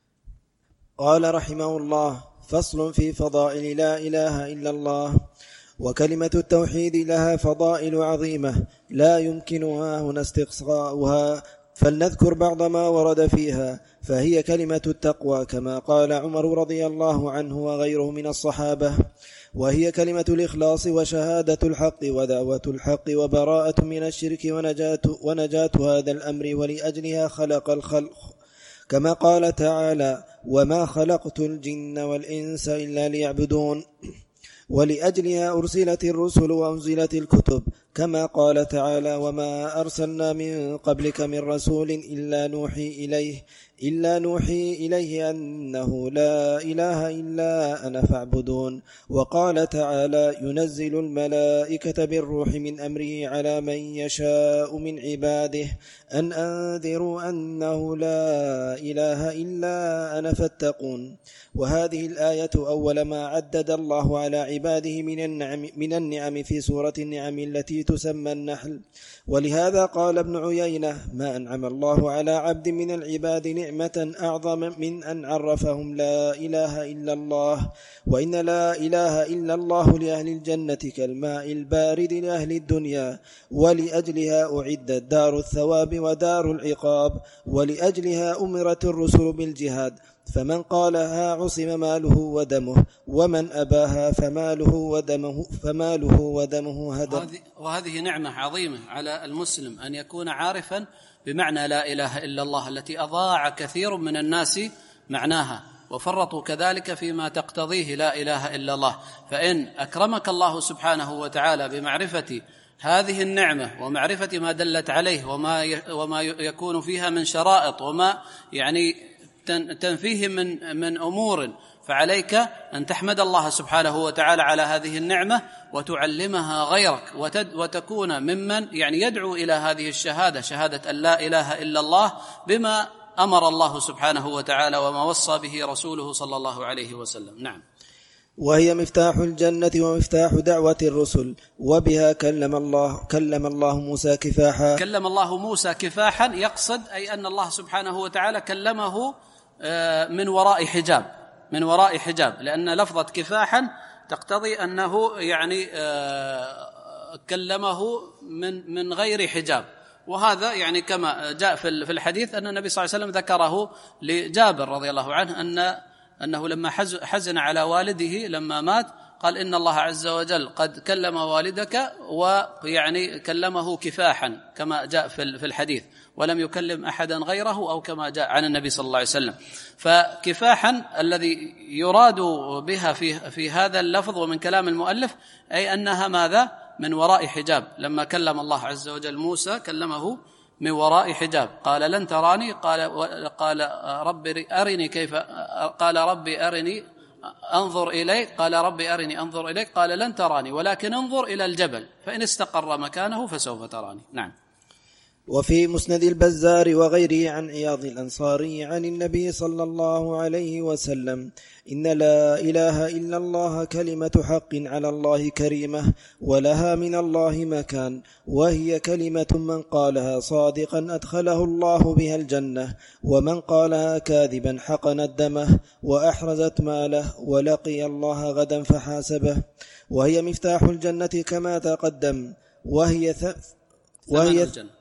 Speaker 3: قال رحمه الله: فصل في فضائل لا إله إلا الله. وكلمة التوحيد لها فضائل عظيمة لا يمكنها هنا استقصاؤها، فلنذكر بعض ما ورد فيها. فهي كلمة التقوى كما قال عمر رضي الله عنه وغيره من الصحابة، وهي كلمة الإخلاص وشهادة الحق ودعوة الحق وبراءة من الشرك ونجاة, ونجاة هذا الأمر، ولأجلها خلق الخلق كما قال تعالى: وما خلقت الجن والإنس إلا ليعبدون. ولأجلها أرسلت الرسل وأنزلت الكتب كما قال تعالى: وما أرسلنا من قبلك من رسول إلا نوحي إليه إلا نوحي إليه أنه لا إله إلا أنا فاعبدون. وقال تعالى: ينزل الملائكة بالروح من أمره على من يشاء من عباده أن أنذروا أنه لا إله إلا أنا فاتقون. وهذه الآية أول ما عدد الله على عباده من النعم, من النعم في سورة النعم التي تسمى النحل. ولهذا قال ابن عيينة: ما أنعم الله على عبد من العباد نعمة أعظم من أن عرفهم لا إله إلا الله. وإن لا إله إلا الله لأهل الجنة كالماء البارد لأهل الدنيا، ولأجلها أعدت دار الثواب ودار العقاب، ولأجلها أمرت الرسل بالجهاد، فمن قالها عصم ماله ودمه، ومن أباها فماله ودمه, فماله ودمه هدر.
Speaker 2: وهذه نعمة عظيمة على المسلم أن يكون عارفا بمعنى لا إله إلا الله التي أضاع كثير من الناس معناها، وفرطوا كذلك فيما تقتضيه لا إله إلا الله. فإن أكرمك الله سبحانه وتعالى بمعرفة هذه النعمة ومعرفة ما دلت عليه وما وما يكون فيها من شرائط وما يعني تنفيه من من أمور، فعليك أن تحمد الله سبحانه وتعالى على هذه النعمة وتعلمها غيرك، وتكون ممن يعني يدعو إلى هذه الشهادة، شهادة أن لا إله إلا الله، بما أمر الله سبحانه وتعالى وما وصى به رسوله صلى الله عليه وسلم. نعم.
Speaker 3: وهي مفتاح الجنة ومفتاح دعوة الرسل، وبها كلم الله كلم الله موسى كفاحا.
Speaker 2: كلم الله موسى كفاحا يقصد أي أن الله سبحانه وتعالى كلمه من وراء حجاب، من وراء حجاب، لأن لفظة كفاحا تقتضي أنه يعني كلمه من من غير حجاب. وهذا يعني كما جاء في الحديث أن النبي صلى الله عليه وسلم ذكره لجابر رضي الله عنه أن أنه لما حزن على والده لما مات قال: إن الله عز وجل قد كلم والدك، ويعني كلمه كفاحا كما جاء في الحديث، ولم يكلم أحدا غيره، أو كما جاء عن النبي صلى الله عليه وسلم. فكفاحا الذي يراد بها في, في هذا اللفظ ومن كلام المؤلف أي أنها ماذا؟ من وراء حجاب. لما كلم الله عز وجل موسى كلمه من وراء حجاب، قال: لن تراني، قال قال ربي أرني كيف، قال ربي أرني أنظر إليك، قال ربي أرني أنظر إليك، قال: لن تراني ولكن انظر إلى الجبل فإن استقر مكانه فسوف تراني. نعم.
Speaker 3: وفي مسند البزار وغيره عن عياض الأنصاري عن النبي صلى الله عليه وسلم: إن لا إله إلا الله كلمة حق على الله كريمة، ولها من الله مكان، وهي كلمة من قالها صادقا أدخله الله بها الجنة، ومن قالها كاذبا حقنت دمه وأحرزت ماله، ولقي الله غدا فحاسبه. وهي مفتاح الجنة كما تقدم، وهي ث... وهي
Speaker 2: الجنة.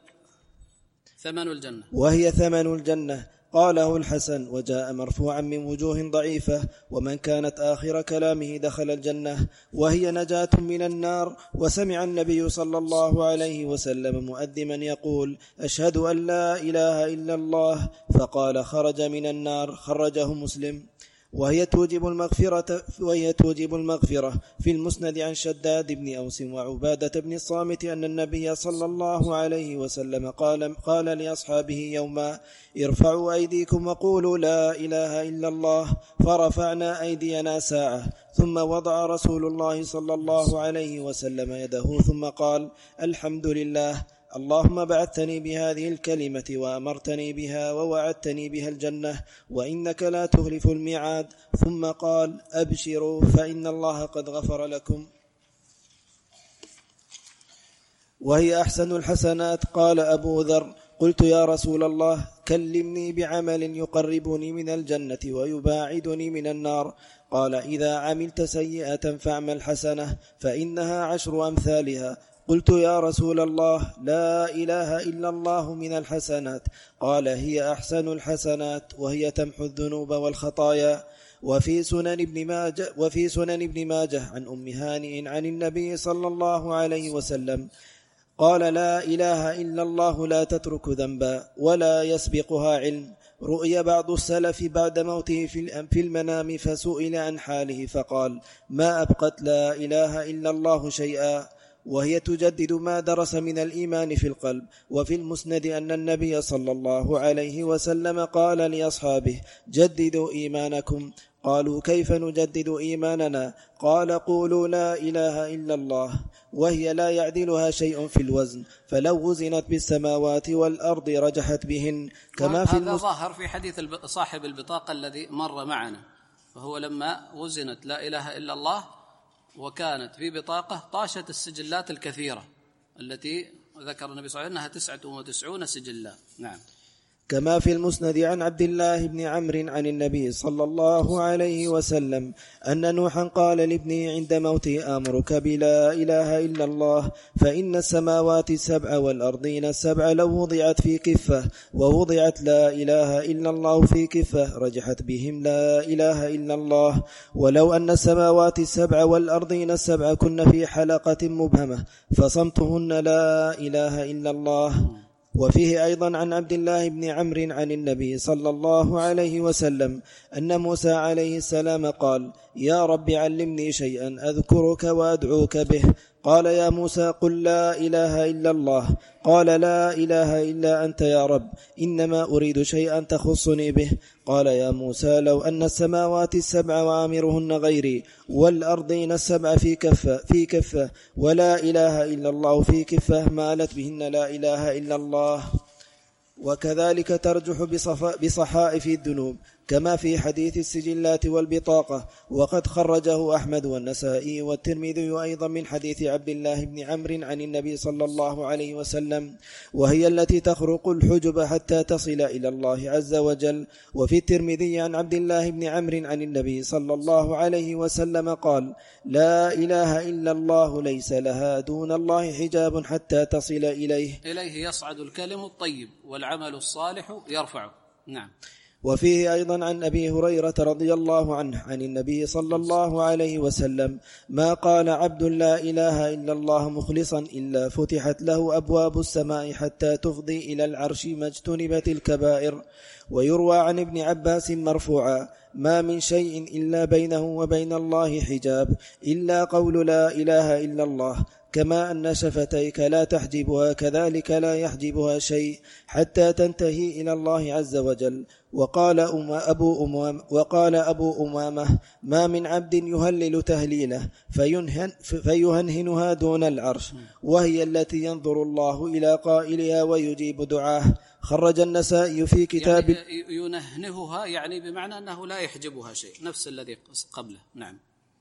Speaker 2: ثمن الجنة
Speaker 3: وهي ثمن الجنة. قاله الحسن، وجاء مرفوعا من وجوه ضعيفة: ومن كانت آخر كلامه دخل الجنة، وهي نجاة من النار. وسمع النبي صلى الله عليه وسلم مؤذما يقول: أشهد أن لا إله إلا الله، فقال: خرج من النار. خرجه مسلم. وهي توجب المغفرة وهي توجب المغفرة في المسند عن شداد بن أوس وعبادة بن الصامت أن النبي صلى الله عليه وسلم قال قال لأصحابه يوما: ارفعوا أيديكم وقولوا لا إله إلا الله، فرفعنا أيدينا ساعة، ثم وضع رسول الله صلى الله عليه وسلم يده ثم قال: الحمد لله، اللهم بعثتني بهذه الكلمة وأمرتني بها ووعدتني بها الجنة، وإنك لا تخلف الميعاد. ثم قال: أبشروا فإن الله قد غفر لكم. وهي أحسن الحسنات. قال أبو ذر: قلت يا رسول الله كلمني بعمل يقربني من الجنة ويباعدني من النار. قال إذا عملت سيئة فاعمل حسنة فإنها عشر أمثالها. قلت يا رسول الله لا إله إلا الله من الحسنات. قال هي أحسن الحسنات وهي تمحو الذنوب والخطايا. وفي سنن ابن ماجه وفي سنن ابن ماجه عن أم هانئ عن النبي صلى الله عليه وسلم قال لا إله إلا الله لا تترك ذنبا ولا يسبقها علم. رؤي بعض السلف بعد موته في المنام فسئل عن حاله فقال ما أبقت لا إله إلا الله شيئا، وهي تجدد ما درس من الإيمان في القلب. وفي المسند أن النبي صلى الله عليه وسلم قال لأصحابه جددوا إيمانكم. قالوا كيف نجدد إيماننا؟ قال قولوا لا إله إلا الله، وهي لا يعدلها شيء في الوزن، فلو وزنت بالسماوات والأرض رجحت بهن. كما في
Speaker 2: هذا ظاهر في حديث صاحب البطاقة الذي مر معنا، فهو لما وزنت لا إله إلا الله وكانت في بطاقة طاشت السجلات الكثيرة التي ذكر النبي صلى الله عليه وسلم أنها تسعة وتسعون سجلا. نعم.
Speaker 3: كما في المسند عن عبد الله بن عمرو عن النبي صلى الله عليه وسلم أن نوحا قال لابنه عند موته آمرك بلا إله إلا الله، فإن السماوات السبع والأرضين السبع لو وضعت في كفة ووضعت لا إله إلا الله في كفة رجحت بهم لا إله إلا الله، ولو أن السماوات السبع والأرضين السبع كن في حلقة مبهمة فصمتهن لا إله إلا الله. وفيه أيضا عن عبد الله بن عمرو عن النبي صلى الله عليه وسلم أن موسى عليه السلام قال يا رب علمني شيئا أذكرك وأدعوك به. قال يا موسى قل لا إله إلا الله. قال لا إله إلا أنت يا رب، إنما أريد شيئا تخصني به. قال يا موسى لو أن السماوات السبع وآمرهن غيري والأرضين السبع في كفة, في كفة ولا إله إلا الله في كفة مالت بهن لا إله إلا الله. وكذلك ترجح بصحائف الذنوب كما في حديث السجلات والبطاقة، وقد خرجه أحمد والنسائي والترمذي أيضا من حديث عبد الله بن عمرو عن النبي صلى الله عليه وسلم، وهي التي تخرق الحجب حتى تصل إلى الله عز وجل. وفي الترمذي عن عبد الله بن عمرو عن النبي صلى الله عليه وسلم قال لا إله إلا الله ليس لها دون الله حجاب حتى تصل إليه
Speaker 2: إليه يصعد الكلم الطيب والعمل الصالح يرفعه. نعم.
Speaker 3: وفيه أيضا عن أبي هريرة رضي الله عنه عن النبي صلى الله عليه وسلم ما قال عبد لا إله إلا الله مخلصا إلا فتحت له أبواب السماء حتى تفضي إلى العرش ما اجتنبت الكبائر. ويروى عن ابن عباس مرفوعا ما من شيء إلا بينه وبين الله حجاب إلا قول لا إله إلا الله، كما أن شفتيك لا تحجبها كذلك لا يحجبها شيء حتى تنتهي إلى الله عز وجل. وقال أبو أمام وقال أبو أمامة ما من عبد يهلل تهليله فينهن فيهنهنها دون العرش، وهي التي ينظر الله إلى قائلها ويجيب دعاه. خرج النسائي في كتاب
Speaker 2: يعني ينهنهها يعني بمعنى أنه لا يحجبها شيء، نفس الذي قبله. نعم.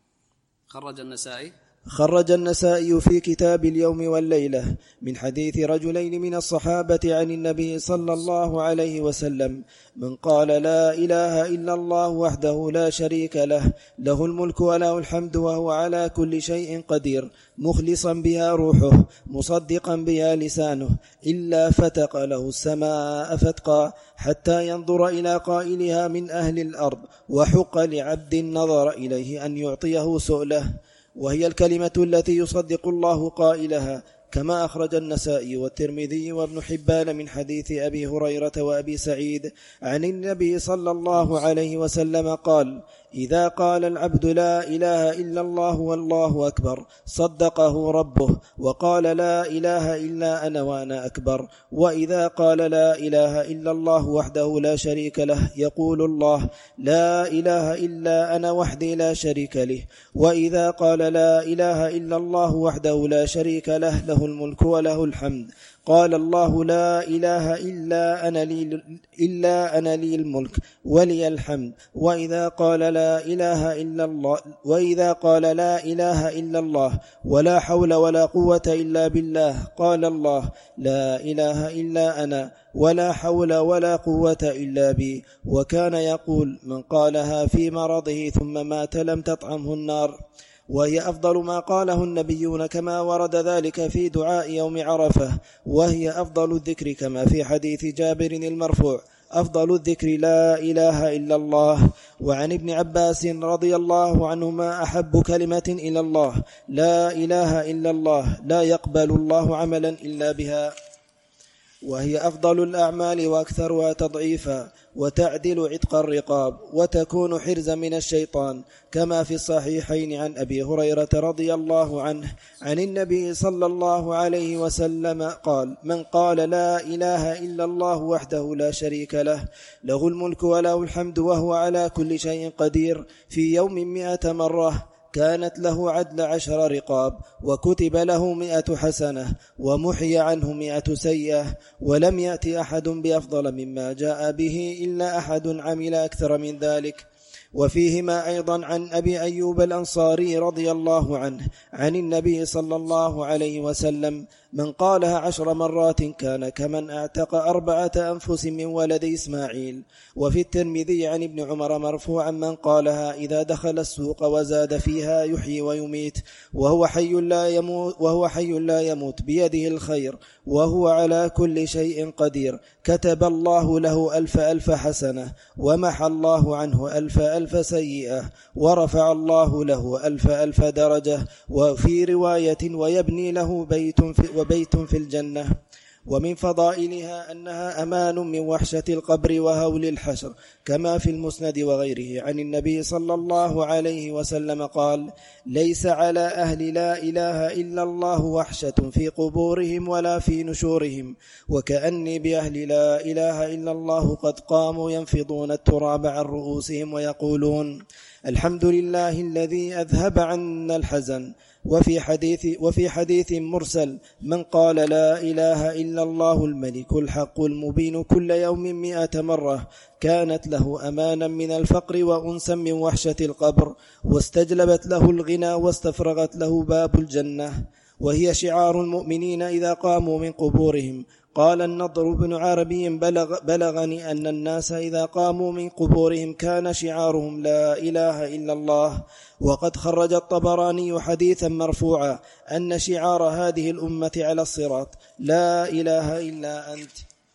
Speaker 2: خرج النسائي
Speaker 3: خرج النسائي في كتاب اليوم والليلة من حديث رجلين من الصحابة عن النبي صلى الله عليه وسلم من قال لا إله إلا الله وحده لا شريك له له الملك وله الحمد وهو على كل شيء قدير مخلصا بها روحه مصدقا بها لسانه إلا فتق له السماء فتقا حتى ينظر إلى قائلها من أهل الأرض، وحق لعبد النظر إليه أن يعطيه سؤله، وهي الكلمة التي يصدق الله قائلها، كما أخرج النسائي والترمذي وابن حبان من حديث أبي هريرة وأبي سعيد عن النبي صلى الله عليه وسلم قال إذا قال العبد لا إله إلا الله والله أكبر صدقه ربه وقال لا إله إلا أنا وأنا أكبر. وإذا قال لا إله إلا الله وحده لا شريك له يقول الله لا إله إلا أنا وحدي لا شريك له. وإذا قال لا إله إلا الله وحده لا شريك له له له الملك وله الحمد. قال الله لا إله إلا أنا لي, إلا أنا لي الملك ولي الحمد. وإذا قال لا إله إلا الله وإذا قال لا إله إلا الله ولا حول ولا قوة إلا بالله قال الله لا إله إلا أنا ولا حول ولا قوة إلا بي. وكان يقول من قالها في مرضه ثم مات لم تطعمه النار. وهي أفضل ما قاله النبيون كما ورد ذلك في دعاء يوم عرفة، وهي أفضل الذكر كما في حديث جابر المرفوع أفضل الذكر لا إله إلا الله. وعن ابن عباس رضي الله عنهما أحب كلمة إلى الله لا إله إلا الله لا يقبل الله عملا إلا بها، وهي أفضل الأعمال وأكثرها تضعيفا، وتعدل عتق الرقاب، وتكون حرزا من الشيطان، كما في الصحيحين عن أبي هريرة رضي الله عنه عن النبي صلى الله عليه وسلم قال: من قال لا إله إلا الله وحده لا شريك له له الملك وله الحمد وهو على كل شيء قدير في يوم مئة مرة كانت له عدل عشر رقاب، وكتب له مئة حسنة، ومحي عنه مئة سيئة، ولم يأتي أحد بأفضل مما جاء به إلا أحد عمل أكثر من ذلك. وفيهما أيضا عن أبي أيوب الأنصاري رضي الله عنه عن النبي صلى الله عليه وسلم: من قالها عشر مرات كان كمن اعتق أربعة أنفس من ولد إسماعيل. وفي الترمذي عن ابن عمر مرفوعا: من قالها إذا دخل السوق وزاد فيها يحيي ويميت وهو حي لا يموت, وهو حي لا يموت بيده الخير وهو على كل شيء قدير كتب الله له ألف ألف حسنة، ومحى الله عنه ألف ألف سيئة، ورفع الله له ألف ألف درجة. وفي رواية: ويبني له بيت في وبيت في الجنة. ومن فضائلها أنها أمان من وحشة القبر وهول الحشر، كما في المسند وغيره عن النبي صلى الله عليه وسلم قال: ليس على أهل لا إله إلا الله وحشة في قبورهم ولا في نشورهم، وكأني بأهل لا إله إلا الله قد قاموا ينفضون التراب عن رؤوسهم ويقولون: الحمد لله الذي أذهب عنا الحزن. وفي حديث, وفي حديث مرسل: من قال لا إله إلا الله الملك الحق المبين كل يوم مئة مرة كانت له أمانا من الفقر وأنسا من وحشة القبر، واستجلبت له الغنى واستفرغت له باب الجنة. وهي شعار المؤمنين إذا قاموا من قبورهم. قال النضر بن عربي: بلغ بلغني أن الناس إذا قاموا من قبورهم كان شعارهم لا إله إلا الله. وقد خرج الطبراني حديثا مرفوعا أن شعار هذه الأمة على الصراط لا إله إلا أنت.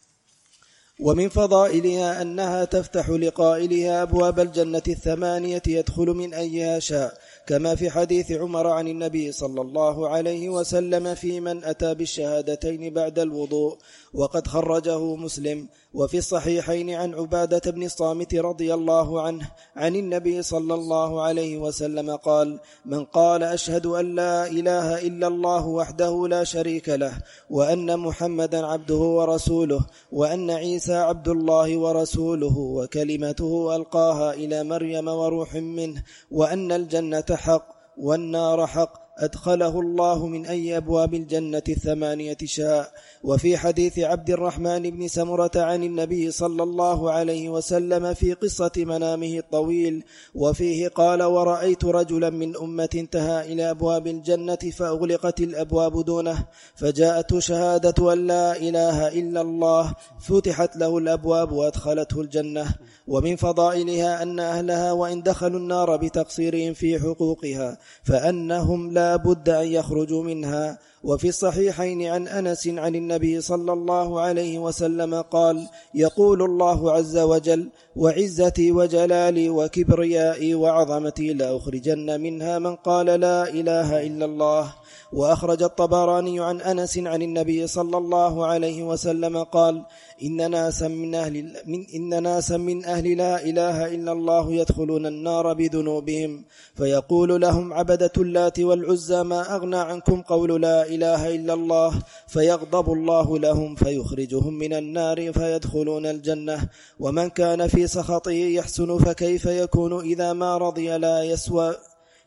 Speaker 3: ومن فضائلها أنها تفتح لقائلها أبواب الجنة الثمانية يدخل من أيها شاء، كما في حديث عمر عن النبي صلى الله عليه وسلم في من أتى بالشهادتين بعد الوضوء، وقد خرجه مسلم. وفي الصحيحين عن عبادة بن الصامت رضي الله عنه عن النبي صلى الله عليه وسلم قال: من قال أشهد أن لا إله إلا الله وحده لا شريك له، وأن محمدا عبده ورسوله، وأن عيسى عبد الله ورسوله وكلمته ألقاها إلى مريم وروح منه، وأن الجنة حق والنار حق، أدخله الله من أي أبواب الجنة الثمانية شاء. وفي حديث عبد الرحمن بن سمرة عن النبي صلى الله عليه وسلم في قصة منامه الطويل، وفيه قال: ورأيت رجلا من أمة انتهى إلى أبواب الجنة فأغلقت الأبواب دونه، فجاءت شهادة أن لا إله إلا الله، فتحت له الأبواب وأدخلته الجنة. ومن فضائلها أن أهلها وإن دخلوا النار بتقصيرهم في حقوقها فأنهم لا بد أن يخرجوا منها. وفي الصحيحين عن أنس عن النبي صلى الله عليه وسلم قال: يقول الله عز وجل: وعزتي وجلالي وكبريائي وعظمتي لأخرجن منها من قال لا إله إلا الله. وأخرج الطبراني عن أنس عن النبي صلى الله عليه وسلم قال: إن ناسا من أهل, من إن ناسا من أهل لا إله إلا الله يدخلون النار بذنوبهم، فيقول لهم عبدة اللات والعزى: ما أغنى عنكم قول لا إله إلا الله، فيغضب الله لهم فيخرجهم من النار فيدخلون الجنة. ومن كان في سخطه يحسن فكيف يكون إذا ما رضي لا يسوى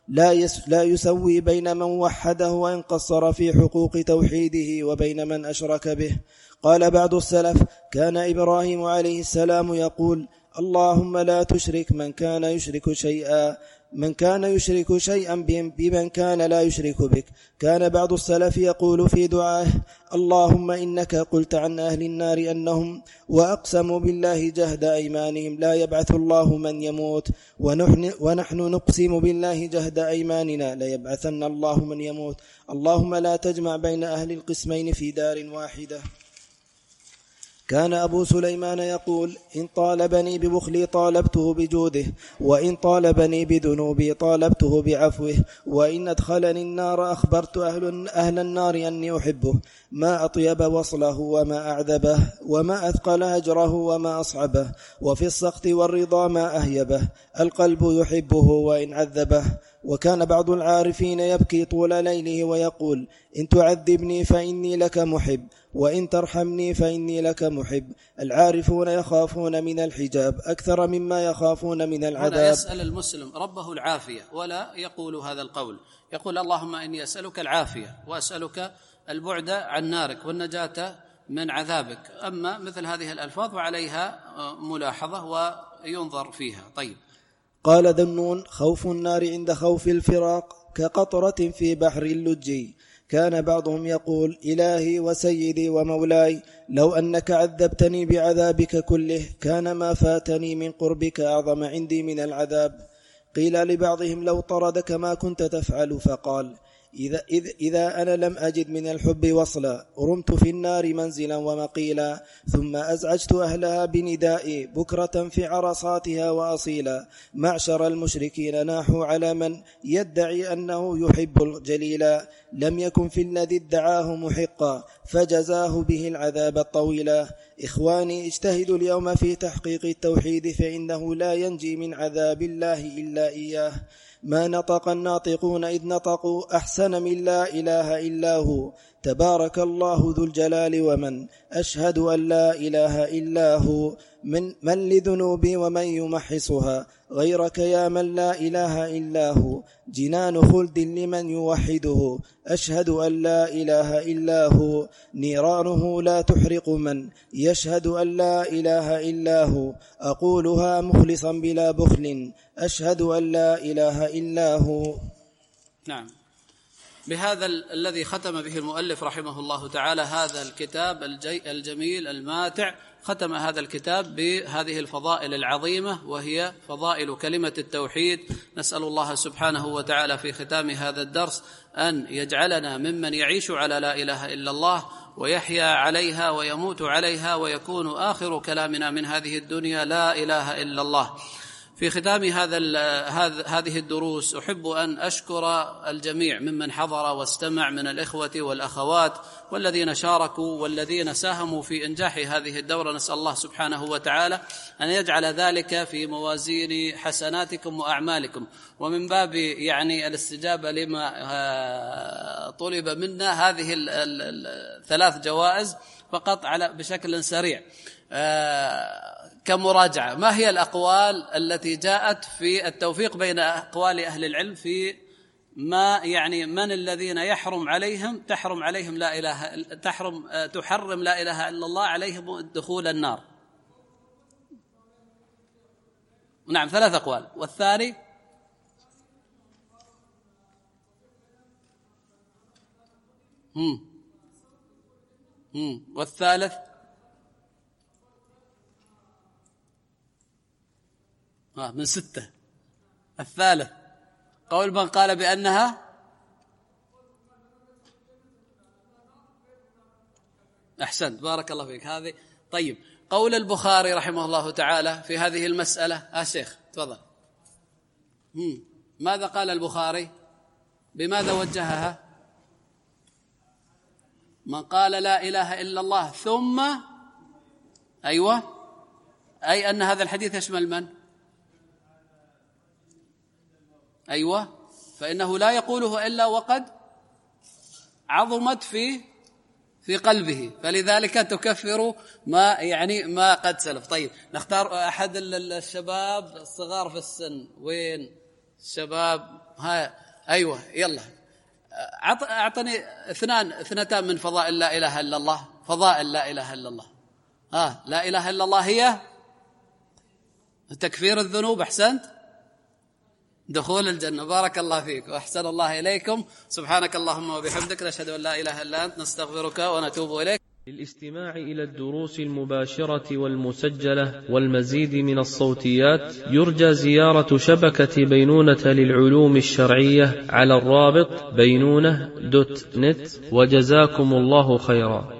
Speaker 3: لا, يس لا يسوي بين من وحده وإن قصر في حقوق توحيده وبين من أشرك به. قال بعض السلف: كان إبراهيم عليه السلام يقول: اللهم لا تشرك من كان يشرك شيئا من كان يشرك شيئا بمن كان لا يشرك بك. كان بعض السلف يقول في دعائه: اللهم إنك قلت عن أهل النار أنهم وأقسموا بالله جهد أيمانهم لا يبعث الله من يموت، ونحن, ونحن نقسم بالله جهد أيماننا لا يبعثن الله من يموت، اللهم لا تجمع بين أهل القسمين في دار واحدة. كان أبو سليمان يقول: إن طالبني ببخلي طالبته بجوده، وإن طالبني بذنوبي طالبته بعفوه، وإن أدخلني النار أخبرت أهل, أهل النار أني أحبه. ما أطيب وصله وما أعذبه، وما أثقل أجره وما أصعبه، وفي السخط والرضا ما أهيبه. القلب يحبه وإن عذبه. وكان بعض العارفين يبكي طول ليله ويقول: إن تعذبني فإني لك محب، وإن ترحمني فإني لك محب. العارفون يخافون من الحجاب أكثر مما يخافون من العذاب.
Speaker 2: هنا يسأل المسلم ربه العافية، ولا يقول هذا القول، يقول: اللهم إني أسألك العافية وأسألك البعد عن نارك والنجاة من عذابك. أما مثل هذه الألفاظ وعليها ملاحظة وينظر فيها. طيب.
Speaker 3: قال ذنون: خوف النار عند خوف الفراق كقطرة في بحر اللجي. كان بعضهم يقول: إلهي وسيدي ومولاي، لو أنك عذبتني بعذابك كله كان ما فاتني من قربك أعظم عندي من العذاب. قيل لبعضهم: لو طردك ما كنت تفعل؟ فقال: إذا, إذ إذا أنا لم أجد من الحب وصلا رمت في النار منزلا ومقيلا، ثم أزعجت أهلها بندائي بكرة في عرصاتها وأصيلا. معشر المشركين ناحوا على من يدعي أنه يحب الجليلا، لم يكن في الذي ادعاه محقا فجزاه به العذاب الطويلا. إخواني، اجتهدوا اليوم في تحقيق التوحيد، فإنه لا ينجي من عذاب الله إلا إياه. ما نطق الناطقون إذ نطقوا أحسن من لا إله إلا هو، تبارك الله ذو الجلال ومن، أشهد أن لا إله إلا هو. من, من لذنوبي ومن يمحصها غيرك يا من لا إله إلا هو، جنان خلد لمن يوحده، أشهد أن لا إله إلا هو. نيرانه لا تحرق من يشهد أن لا إله إلا هو، أقولها مخلصا بلا بخل، أشهد أن لا إله إلا هو.
Speaker 2: نعم. بهذا الذي ختم به المؤلف رحمه الله تعالى هذا الكتاب الجميل الماتع، ختم هذا الكتاب بهذه الفضائل العظيمة، وهي فضائل كلمة التوحيد. نسأل الله سبحانه وتعالى في ختام هذا الدرس أن يجعلنا ممن يعيش على لا إله إلا الله ويحيا عليها ويموت عليها، ويكون آخر كلامنا من هذه الدنيا لا إله إلا الله. في ختام هذا هذه الدروس أحب أن أشكر الجميع ممن حضر واستمع من الإخوة والأخوات والذين شاركوا والذين ساهموا في إنجاح هذه الدورة. نسأل الله سبحانه وتعالى أن يجعل ذلك في موازين حسناتكم وأعمالكم. ومن باب يعني الاستجابة لما طلب منا، هذه الثلاث جوائز فقط على بشكل سريع كمراجعة. ما هي الأقوال التي جاءت في التوفيق بين أقوال أهل العلم في ما يعني من الذين يحرم عليهم تحرم عليهم لا إله تحرم تحرم لا إله إلا الله عليهم دخول النار؟ نعم، ثلاث أقوال. والثاني هم هم والثالث آه من ستة. الثالث قول من قال بأنها أحسنت، بارك الله فيك هذه. طيب، قول البخاري رحمه الله تعالى في هذه المسألة. آه شيخ تفضل. هم. ماذا قال البخاري؟ بماذا وجهها؟ من قال لا إله إلا الله ثم أيوة أي أن هذا الحديث يشمل من؟ أيوة، فإنه لا يقوله إلا وقد عظمت في في قلبه، فلذلك تكفر ما يعني ما قد سلف. طيب، نختار أحد الشباب الصغار في السن. وين شباب ها أيوة يلا أعطني اثنان اثنتان من فضائل لا إله إلا الله. فضائل لا إله إلا الله. آه لا إله إلا الله هي تكفير الذنوب. أحسنت. دخول الجنة. بارك الله فيك وأحسن الله إليكم. سبحانك اللهم وبحمدك نشهد أن لا إله إلا أنت نستغفرك ونتوب إليك.
Speaker 1: للاستماع إلى الدروس المباشرة والمسجلة والمزيد من الصوتيات يرجى زيارة شبكة بينونة للعلوم الشرعية على الرابط بينونة دوت نت. وجزاكم الله خيرا.